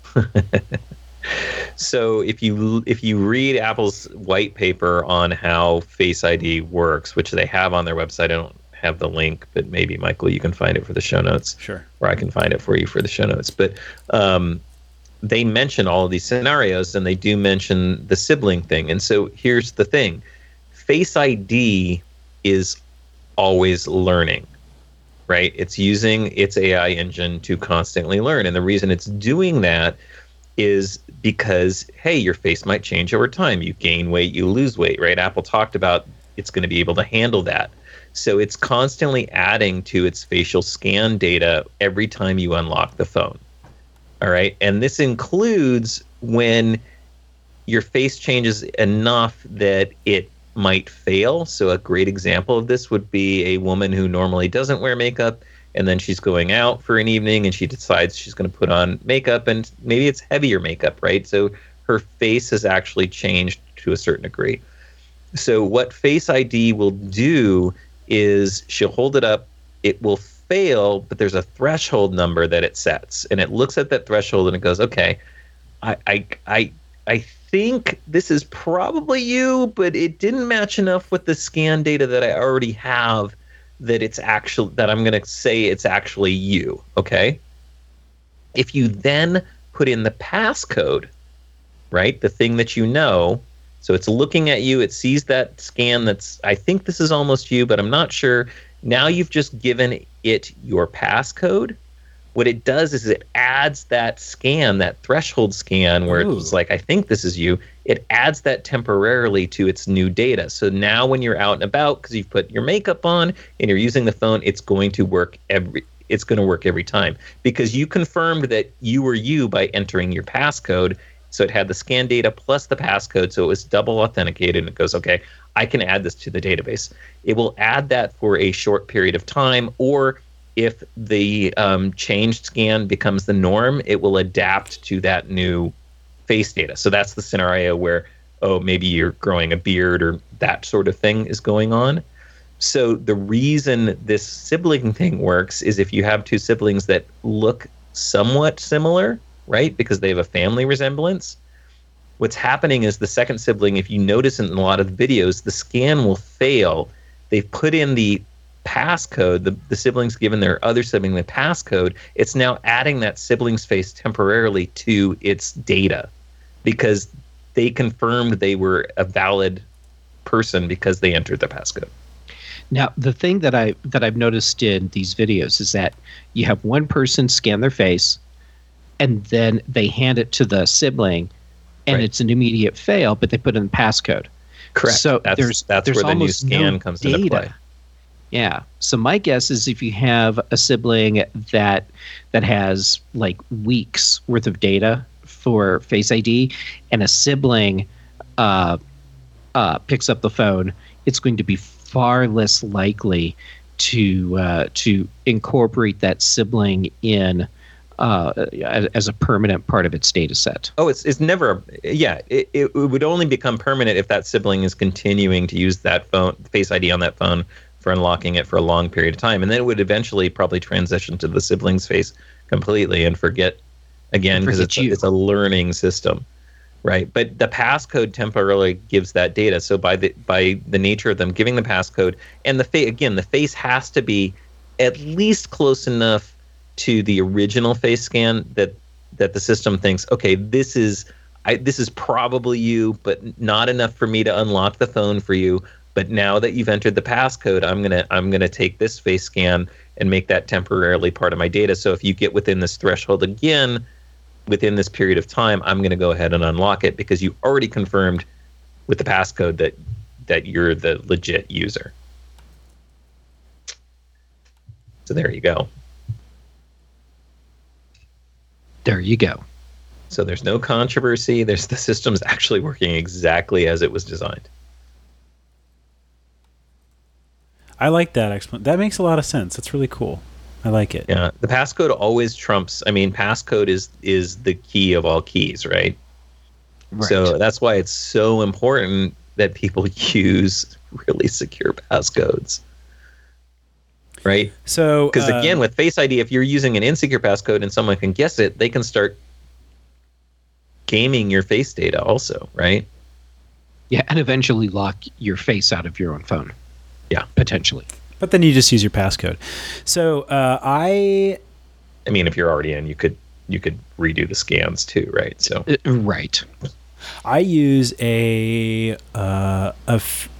So if you if you read Apple's white paper on how Face I D works, which they have on their website, I don't have the link, but maybe Michael, you can find it for the show notes, Sure. or I can find it for you for the show notes. But um, they mention all of these scenarios, and they do mention the sibling thing. And so here's the thing: Face I D is always learning, right? It's using its A I engine to constantly learn. And the reason it's doing that is because, hey, your face might change over time. You gain weight, you lose weight, right? Apple talked about it's going to be able to handle that. So it's constantly adding to its facial scan data every time you unlock the phone. All right. And this includes when your face changes enough that it might fail. So a great example of this would be a woman who normally doesn't wear makeup, and then she's going out for an evening and she decides she's going to put on makeup, and maybe it's heavier makeup, right? So her face has actually changed to a certain degree. So what Face I D will do is she'll hold it up, it will fail, but there's a threshold number that it sets, and it looks at that threshold and it goes, okay, I I I I think this is probably you, but it didn't match enough with the scan data that I already have that it's actually, that I'm going to say it's actually you, okay? If you then put in the passcode, right, the thing that you know, so it's looking at you, it sees that scan that's, I think this is almost you, but I'm not sure. Now you've just given it your passcode. What it does is it adds that scan, that threshold scan where Ooh. it's like, I think this is you. It adds that temporarily to its new data. So now when you're out and about, because you've put your makeup on and you're using the phone, it's going to work every it's going to work every time because you confirmed that you were you by entering your passcode. So it had the scan data plus the passcode, so it was double authenticated, and it goes, okay, I can add this to the database. It will add that for a short period of time, or if the um, changed scan becomes the norm, it will adapt to that new face data. So that's the scenario where, oh, maybe you're growing a beard or that sort of thing is going on. So the reason this sibling thing works is if you have two siblings that look somewhat similar, right, because they have a family resemblance, what's happening is the second sibling, if you notice in a lot of the videos, the scan will fail. They've put in the passcode, the, the siblings given their other sibling the passcode, it's now adding that sibling's face temporarily to its data because they confirmed they were a valid person because they entered the passcode. Now, the thing that I that I've noticed in these videos is that you have one person scan their face, and then they hand it to the sibling, and Right. it's an immediate fail, but they put in the passcode. Correct. So that's, there's that's there's where the new almost scan no comes data. into play. Yeah. So my guess is if you have a sibling that that has like weeks worth of data for Face I D, and a sibling uh, uh, picks up the phone, it's going to be far less likely to uh, to incorporate that sibling in uh, as, as a permanent part of its data set. Oh, it's it's never, yeah, it, it would only become permanent if that sibling is continuing to use that phone, Face I D on that phone for unlocking it for a long period of time. And then it would eventually probably transition to the sibling's face completely and forget again, because it's, a- it's a learning system, right? But the passcode temporarily gives that data. So by the by the nature of them giving the passcode, and the fa- again, the face has to be at least close enough to the original face scan that that the system thinks, okay, this is I, this is probably you, but not enough for me to unlock the phone for you. But now that you've entered the passcode, I'm gonna I'm gonna take this face scan and make that temporarily part of my data. So if you get within this threshold again, within this period of time, I'm gonna go ahead and unlock it because you already confirmed with the passcode that that you're the legit user. So there you go. There you go. So there's no controversy. There's the system's actually working exactly as it was designed. I like that explanation. That makes a lot of sense. That's really cool. I like it. Yeah, the passcode always trumps. I mean, passcode is is the key of all keys, right? Right. So that's why it's so important that people use really secure passcodes, right? So, Because uh, again, with Face I D, if you're using an insecure passcode and someone can guess it, they can start gaming your face data also, right? Yeah, and eventually lock your face out of your own phone. Yeah. Potentially. but then you just use your passcode. So uh, I, I mean, if you're already in, you could you could redo the scans too, right? So Uh, right. I use a uh, a f-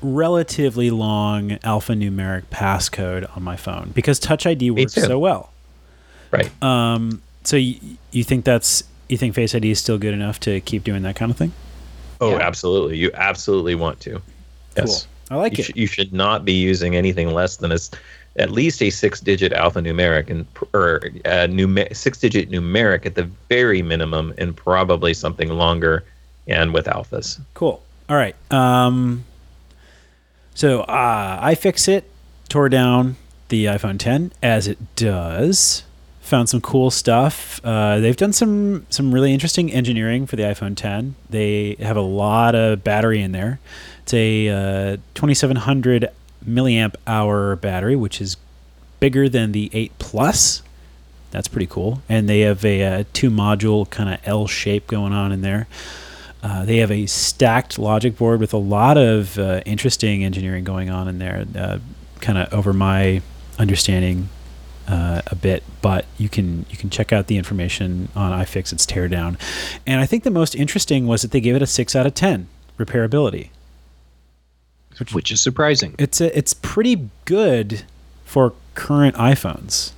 relatively long alphanumeric passcode on my phone because Touch I D works too. so well. Right. Um, so you, you think that's you think Face I D is still good enough to keep doing that kind of thing? Oh, Yeah. absolutely. You absolutely want to. Yes. Cool. I like you it. Sh- you should not be using anything less than a, s- at least a six-digit alphanumeric and pr- or a numer- six-digit numeric at the very minimum, and probably something longer and with alphas. Cool. All right. Um, so uh, iFixit tore down the iPhone ten as it does. Found some cool stuff. Uh, they've done some some really interesting engineering for the iPhone ten. They have a lot of battery in there. It's a uh, twenty-seven hundred milliamp hour battery, which is bigger than the eight Plus. That's pretty cool. And they have a, uh two module kind of L shape going on in there. Uh, they have a stacked logic board with a lot of uh, interesting engineering going on in there, uh, kind of over my understanding uh, a bit. But you can you can check out the information on iFixit's teardown. And I think the most interesting was that they gave it a six out of ten repairability. Which, which is surprising. It's a, it's pretty good for current iPhones.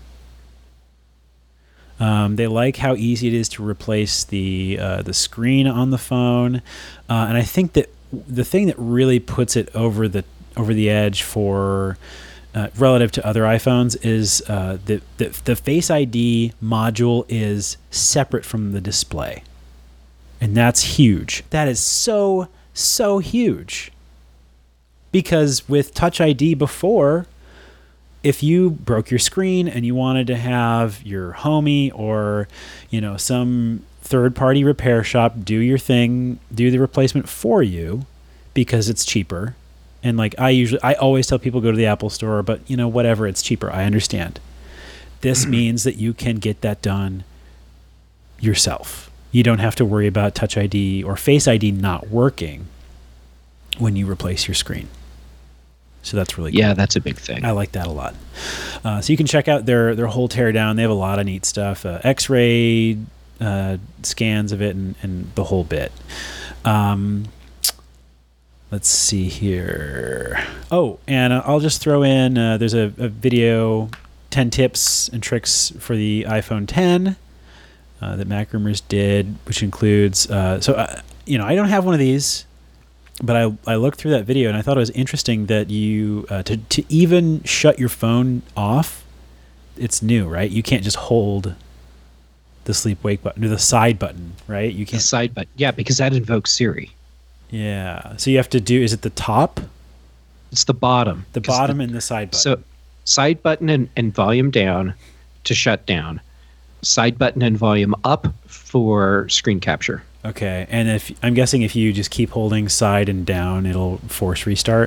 Um, they like how easy it is to replace the uh, the screen on the phone, uh, and I think that the thing that really puts it over the over the edge for uh, relative to other iPhones is uh, the, the the Face I D module is separate from the display, and that's huge. That is so so huge. Because with Touch I D before, if you broke your screen and you wanted to have your homie or, you know, some third-party repair shop do your thing, do the replacement for you because it's cheaper. And like I usually, I always tell people go to the Apple store, but you know, whatever, it's cheaper. I understand. This means that you can get that done yourself. You don't have to worry about Touch I D or Face I D not working when you replace your screen. So that's really cool. Yeah, that's a big thing. I like that a lot. Uh, so you can check out their their whole teardown. They have a lot of neat stuff, uh, X-ray uh, scans of it, and, and the whole bit. Um, let's see here. Oh, and uh, I'll just throw in. Uh, there's a, a video, ten tips and tricks for the iPhone ten uh, that Mac Rumors did, which includes. Uh, so uh, you know, I don't have one of these. But I, I looked through that video and I thought it was interesting that you uh, to to even shut your phone off, it's new, right? You can't just hold the sleep wake button or the side button, right? You The can't. side button. Yeah, because that invokes Siri. Yeah. So you have to do. Is it the top, It's the bottom. the 'Cause bottom, and the side button? So side button and, and volume down to shut down. Side button and volume up for screen capture. Okay. And if I'm guessing if you just keep holding side and down, it'll force restart.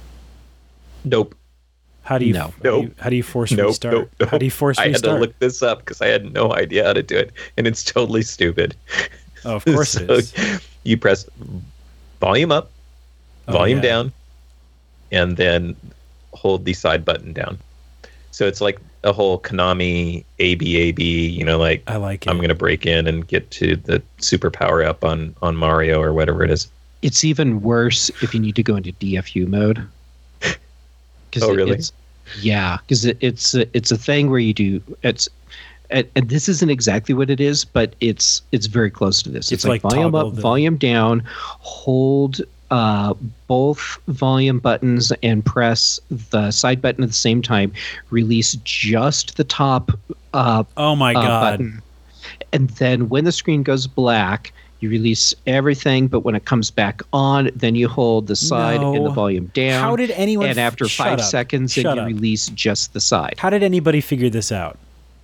Nope. How do you? No. How do Nope. you, how do you force Nope. restart? Nope. Nope. How do you force I restart? had to look this up because I had no idea how to do it, and it's totally stupid. Oh, of course it So is. You press volume up, Oh, volume yeah. down, and then hold the side button down. So it's like a whole Konami A B A B, you know, like I like it. I'm going to break in and get to the super power up on, on Mario or whatever it is. It's even worse if you need to go into D F U mode. 'Cause Oh, it- really? It's, yeah, because it, it's a, it's a thing where you do it's, and, and this isn't exactly what it is, but it's it's very close to this. It's It's, like, like volume toggle up, the- volume down, hold uh, both volume buttons and press the side button at the same time. Release just the top uh, Oh my uh, god. button, and then when the screen goes black, you release everything. But when it comes back on, then you hold the side and No. the volume down. How did anyone? And f- after shut five up. seconds, Shut then you up. release just the side. How did anybody figure this out?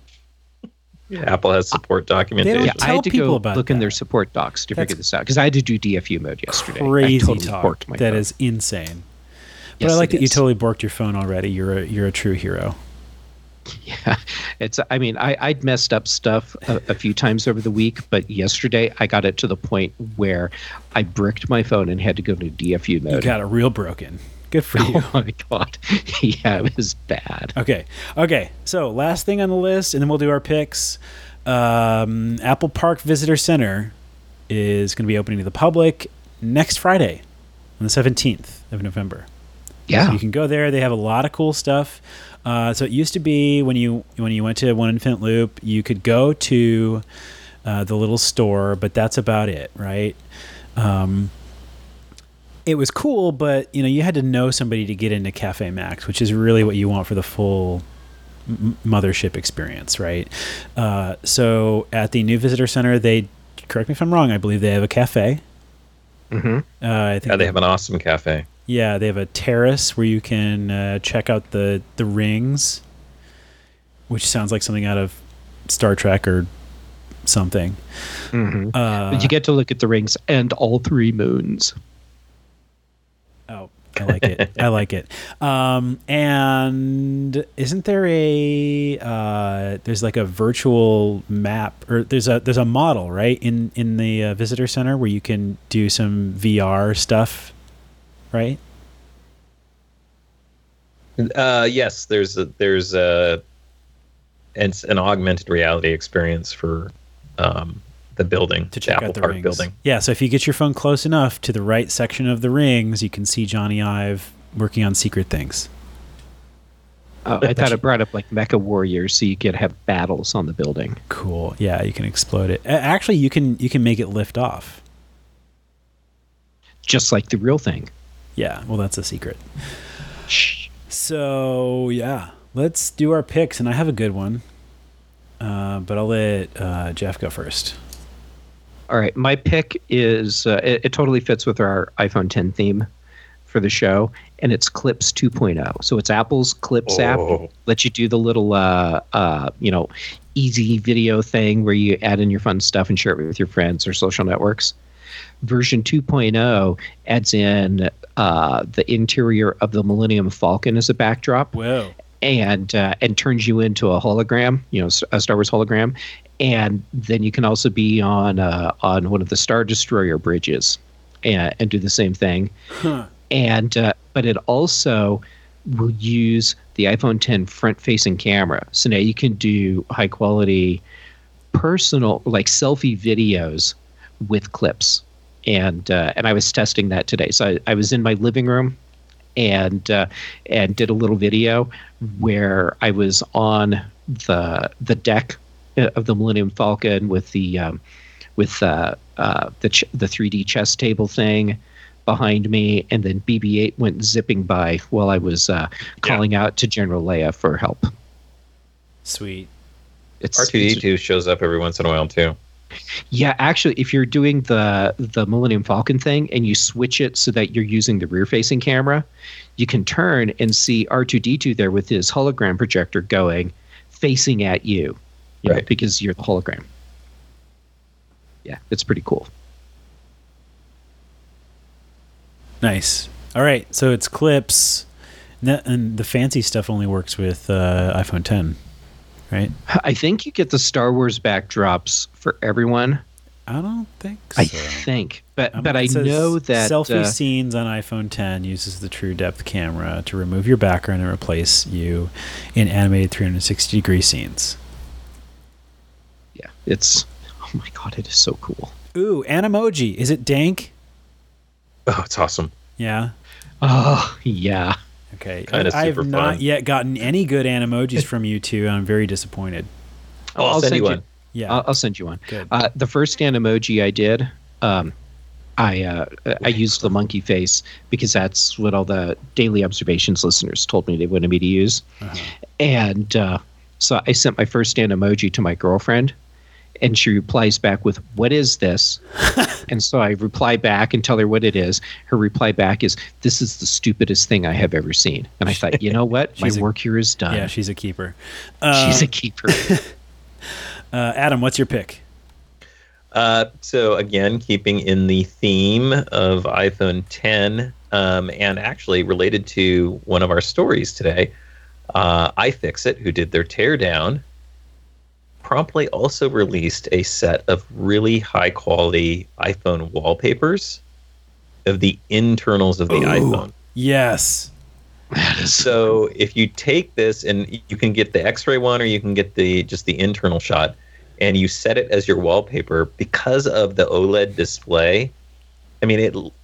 Apple has support documentation. Yeah, I Tell had to people go about look in that. their support docs to That's figure this out because I had to do D F U mode yesterday. I Crazy totally talk. borked my That phone. is insane. But Yes, I like it that you is. totally borked your phone already. You're a you're a true hero. Yeah, it's. I mean, I I'd messed up stuff a, a few times over the week, but yesterday I got it to the point where I bricked my phone and had to go to D F U mode. You got it real broken. Good for you. Oh my god! Yeah, it was bad. Okay. Okay. So last thing on the list, and then we'll do our picks. Um, Apple Park Visitor Center is going to be opening to the public next Friday, on the seventeenth of November. Yeah. So you can go there. They have a lot of cool stuff. Uh, so it used to be when you when you went to One Infinite Loop, you could go to uh, the little store, but that's about it, right? Um, it was cool, but you know you had to know somebody to get into Cafe Max, which is really what you want for the full m- mothership experience, right? Uh, so at the new visitor center, they correct me if I'm wrong. I believe they have a cafe. Mm-hmm. Uh, I think Yeah, they have an awesome cafe. Yeah, they have a terrace where you can uh, check out the, the rings, which sounds like something out of Star Trek or something. Mm-hmm. Uh, But you get to look at the rings and all three moons. oh, I like it. I like it. Um, and isn't there a uh, there's like a virtual map or there's a there's a model right in in the uh, visitor center where you can do some V R stuff, right? Uh, yes, there's a, there's a it's an augmented reality experience for um, the building, To check Apple out the Park rings. building. Yeah, so if you get your phone close enough to the right section of the rings, you can see Johnny Ive working on secret things. Oh, I thought it brought up like Mecha Warriors, so you could have battles on the building. Cool. Yeah, you can explode it. A- Actually, you can you can make it lift off. Just like the real thing. Yeah, well, that's a secret. Shh. So yeah, let's do our picks, and I have a good one, uh, but I'll let uh, Jeff go first. All right, my pick is uh, it, it totally fits with our iPhone ten theme for the show, and it's Clips two point oh. So it's Apple's Clips app, Oh. lets you do the little uh, uh, you know easy video thing where you add in your fun stuff and share it with your friends or social networks. Version two point oh adds in uh, the interior of the Millennium Falcon as a backdrop, Whoa. and uh, and turns you into a hologram, you know, a Star Wars hologram, and then you can also be on uh, on one of the Star Destroyer bridges, and, and do the same thing. Huh. And uh, but it also will use the iPhone ten front-facing camera, so now you can do high-quality, personal, like selfie videos with Clips. And uh, and I was testing that today. So I, I was in my living room and uh, and did a little video where I was on the the deck of the Millennium Falcon with the um, with uh, uh, the ch- the three D chess table thing behind me, and then B B eight went zipping by while I was uh, calling out to General Leia for help. Sweet. It's, R two D it's- two shows up every once in a while too. Yeah, actually, if you're doing the the Millennium Falcon thing and you switch it so that you're using the rear-facing camera, you can turn and see R two D two there with his hologram projector going, facing at you, you know, Right. because you're the hologram. Yeah, it's pretty cool. Nice. All right, so it's Clips, and that- and the fancy stuff only works with uh, iPhone ten, right? I think you get the Star Wars backdrops for everyone. I don't think so. I think, but Um, but I it says know that selfie uh, scenes on iPhone ten uses the True Depth camera to remove your background and replace you in animated three hundred sixty degree scenes. yeah, it's oh my god, it is so cool. Ooh, Animoji. Is it dank? Oh, it's awesome. Yeah. Oh yeah. Okay. Kinda I've super not fun. yet gotten any good Animojis from you two. I'm very disappointed. Oh, I'll, send, you one. Yeah. I'll, I'll send you one. Good. Uh, the first Animoji I did, um, I uh, I used the monkey face because that's what all the daily observations listeners told me they wanted me to use, Uh-huh. and uh, so I sent my first Animoji to my girlfriend, and she replies back with, "What is this?" And so I reply back and tell her what it is. Her reply back is, "This is the stupidest thing I have ever seen." And I thought, you know what, my She's a- work here is done. Yeah, she's a keeper. She's Uh, a keeper. uh, Adam, what's your pick? Uh, so again, keeping in the theme of iPhone ten, um, and actually related to one of our stories today, uh, iFixit, who did their teardown, promptly also released a set of really high quality iPhone wallpapers of the internals of the Ooh. iPhone. Yes. That is So if you take this and you can get the X-ray one, or you can get the just the internal shot, and you set it as your wallpaper, because of the OLED display, I mean, it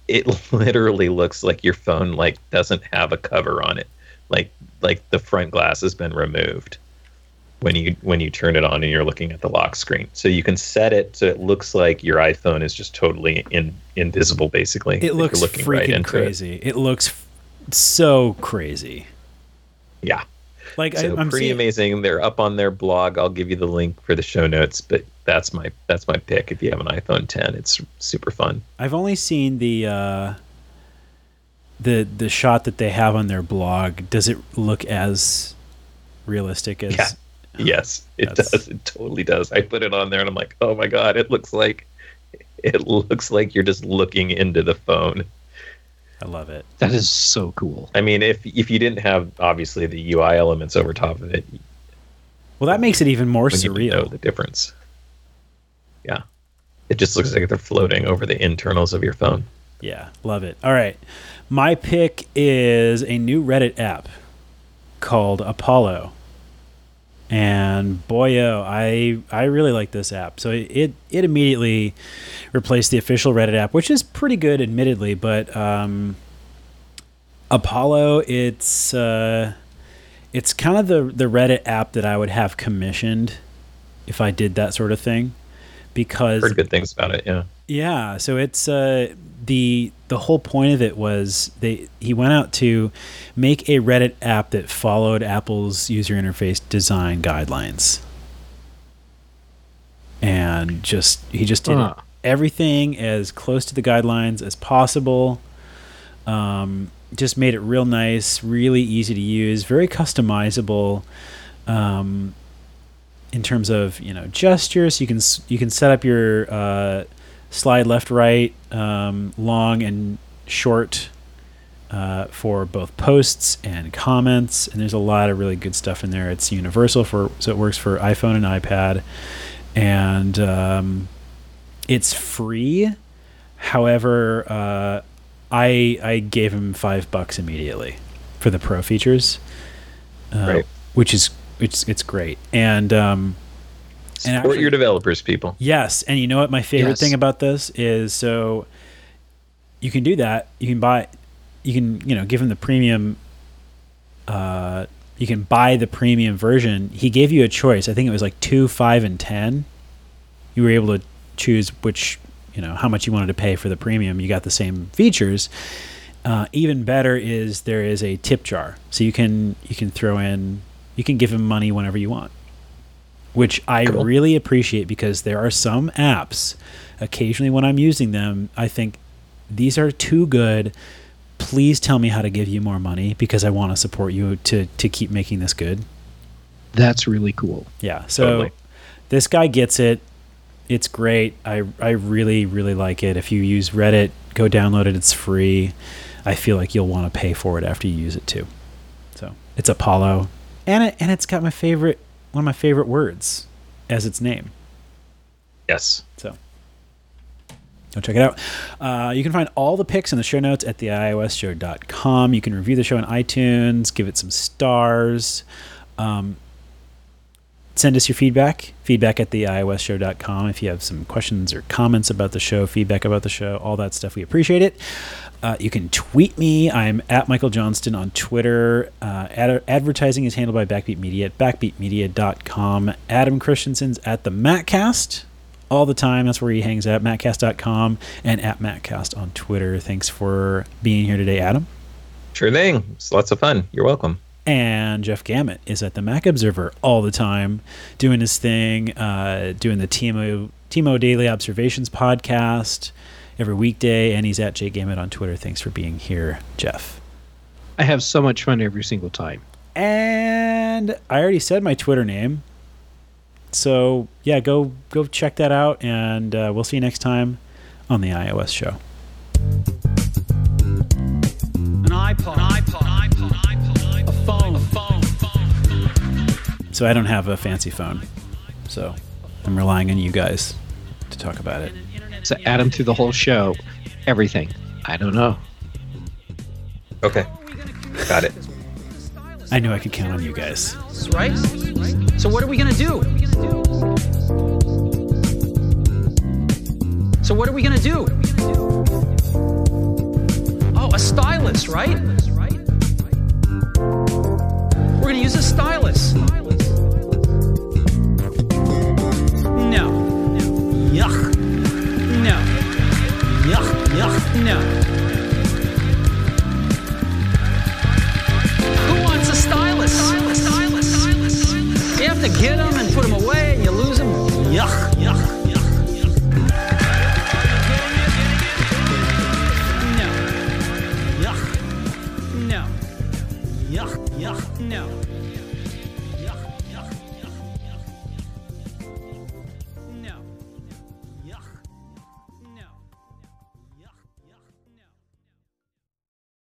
it literally looks like your phone like doesn't have a cover on it, like like the front glass has been removed when you when you turn it on and you're looking at the lock screen. So you can set it so it looks like your iPhone is just totally in, invisible, basically. It looks looking freaking right crazy. It. it looks f- so crazy. Yeah. Like so I, I'm pretty seeing, amazing. They're up on their blog. I'll give you the link for the show notes, but that's my that's my pick. If you have an iPhone ten, it's super fun. I've only seen the uh, the the shot that they have on their blog. Does it look as realistic as? Yeah. Yes, it That's... does. It totally does. I put it on there and I'm like, oh my god, it looks like it looks like you're just looking into the phone. I love it. That is so cool. I mean, if if you didn't have obviously the U I elements over top of it, well, that makes it even more when you surreal. know the difference. Yeah, it just looks like they're floating over the internals of your phone. Yeah, love it. All right, my pick is a new Reddit app called Apollo. And boyo, I I really like this app. So it it immediately replaced the official Reddit app, which is pretty good, admittedly. But um, Apollo, it's uh, it's kind of the the Reddit app that I would have commissioned if I did that sort of thing, because heard good things about it. Yeah. Yeah, so it's uh, the the whole point of it was they he went out to make a Reddit app that followed Apple's user interface design guidelines, and just he just did Huh. everything as close to the guidelines as possible. Um, just made it real nice, really easy to use, very customizable. Um, in terms of you know gestures, you can s- you can set up your uh, slide left, right, um, long and short uh, for both posts and comments, and there's a lot of really good stuff in there. It's universal for so it works for iPhone and iPad, and um, it's free. However, uh, I I gave him five bucks immediately for the pro features, uh, Right. which is it's it's great. And um, and Support actually- your developers, people. Yes, and you know what my favorite Yes. thing about this is, so you can do that. You can buy, you can you know give him the premium. Uh, you can buy the premium version. He gave you a choice. I think it was like two, five, and ten. You were able to choose which you know how much you wanted to pay for the premium. You got the same features. Uh, even better is there is a tip jar, so you can you can throw in you can give him money whenever you want, which I Cool. really appreciate, because there are some apps, occasionally when I'm using them, I think these are too good. Please tell me how to give you more money, because I want to support you to to keep making this good. That's really cool. Yeah. So Totally. this guy gets it. It's great. I I really really like it. If you use Reddit, go download it. It's free. I feel like you'll want to pay for it after you use it too. So it's Apollo, and it and it's got my favorite one of my favorite words as its name. Yes. So go check it out. Uh, you can find all the picks in the show notes at the i o s show dot com. You can review the show on iTunes, give it some stars. Um, send us your feedback, feedback at the i o s show dot com. If you have some questions or comments about the show, feedback about the show, all that stuff, we appreciate it. Uh, you can tweet me. I'm at Michael Johnston on Twitter. Uh, ad- advertising is handled by Backbeat Media at backbeat media dot com. Adam Christensen's at the Mattcast all the time. That's where he hangs out, mattcast dot com, and at Mattcast on Twitter. Thanks for being here today, Adam. Sure thing. It's lots of fun. You're welcome. And Jeff Gamet is at the Mac Observer all the time, doing his thing, uh, doing the Timo, Timo Daily Observations podcast every weekday, and he's at Jake Gamet on Twitter. Thanks for being here, Jeff. I have so much fun every single time. And I already said my Twitter name, so yeah, go go check that out, and uh, we'll see you next time on the iOS Show. An iPod, an iPod, an iPod, an iPod, a phone, a phone, phone. So I don't have a fancy phone, so I'm relying on you guys to talk about it. So Adam through the whole show, everything. I don't know. Okay. Got it. I knew I could count on you guys. Right? So what are we gonna do? So what are we gonna do? Oh, a stylus, right? We're gonna use a stylus. No. Yuck. No. Yuck. Yuck. No. Who wants a stylus? Stylus. Stylus. Stylus. You have to get them and put them away, and you lose them. Yuck. Yuck. Yuck. Yuck. No. Yuck. No. Yuck. Yuck. No.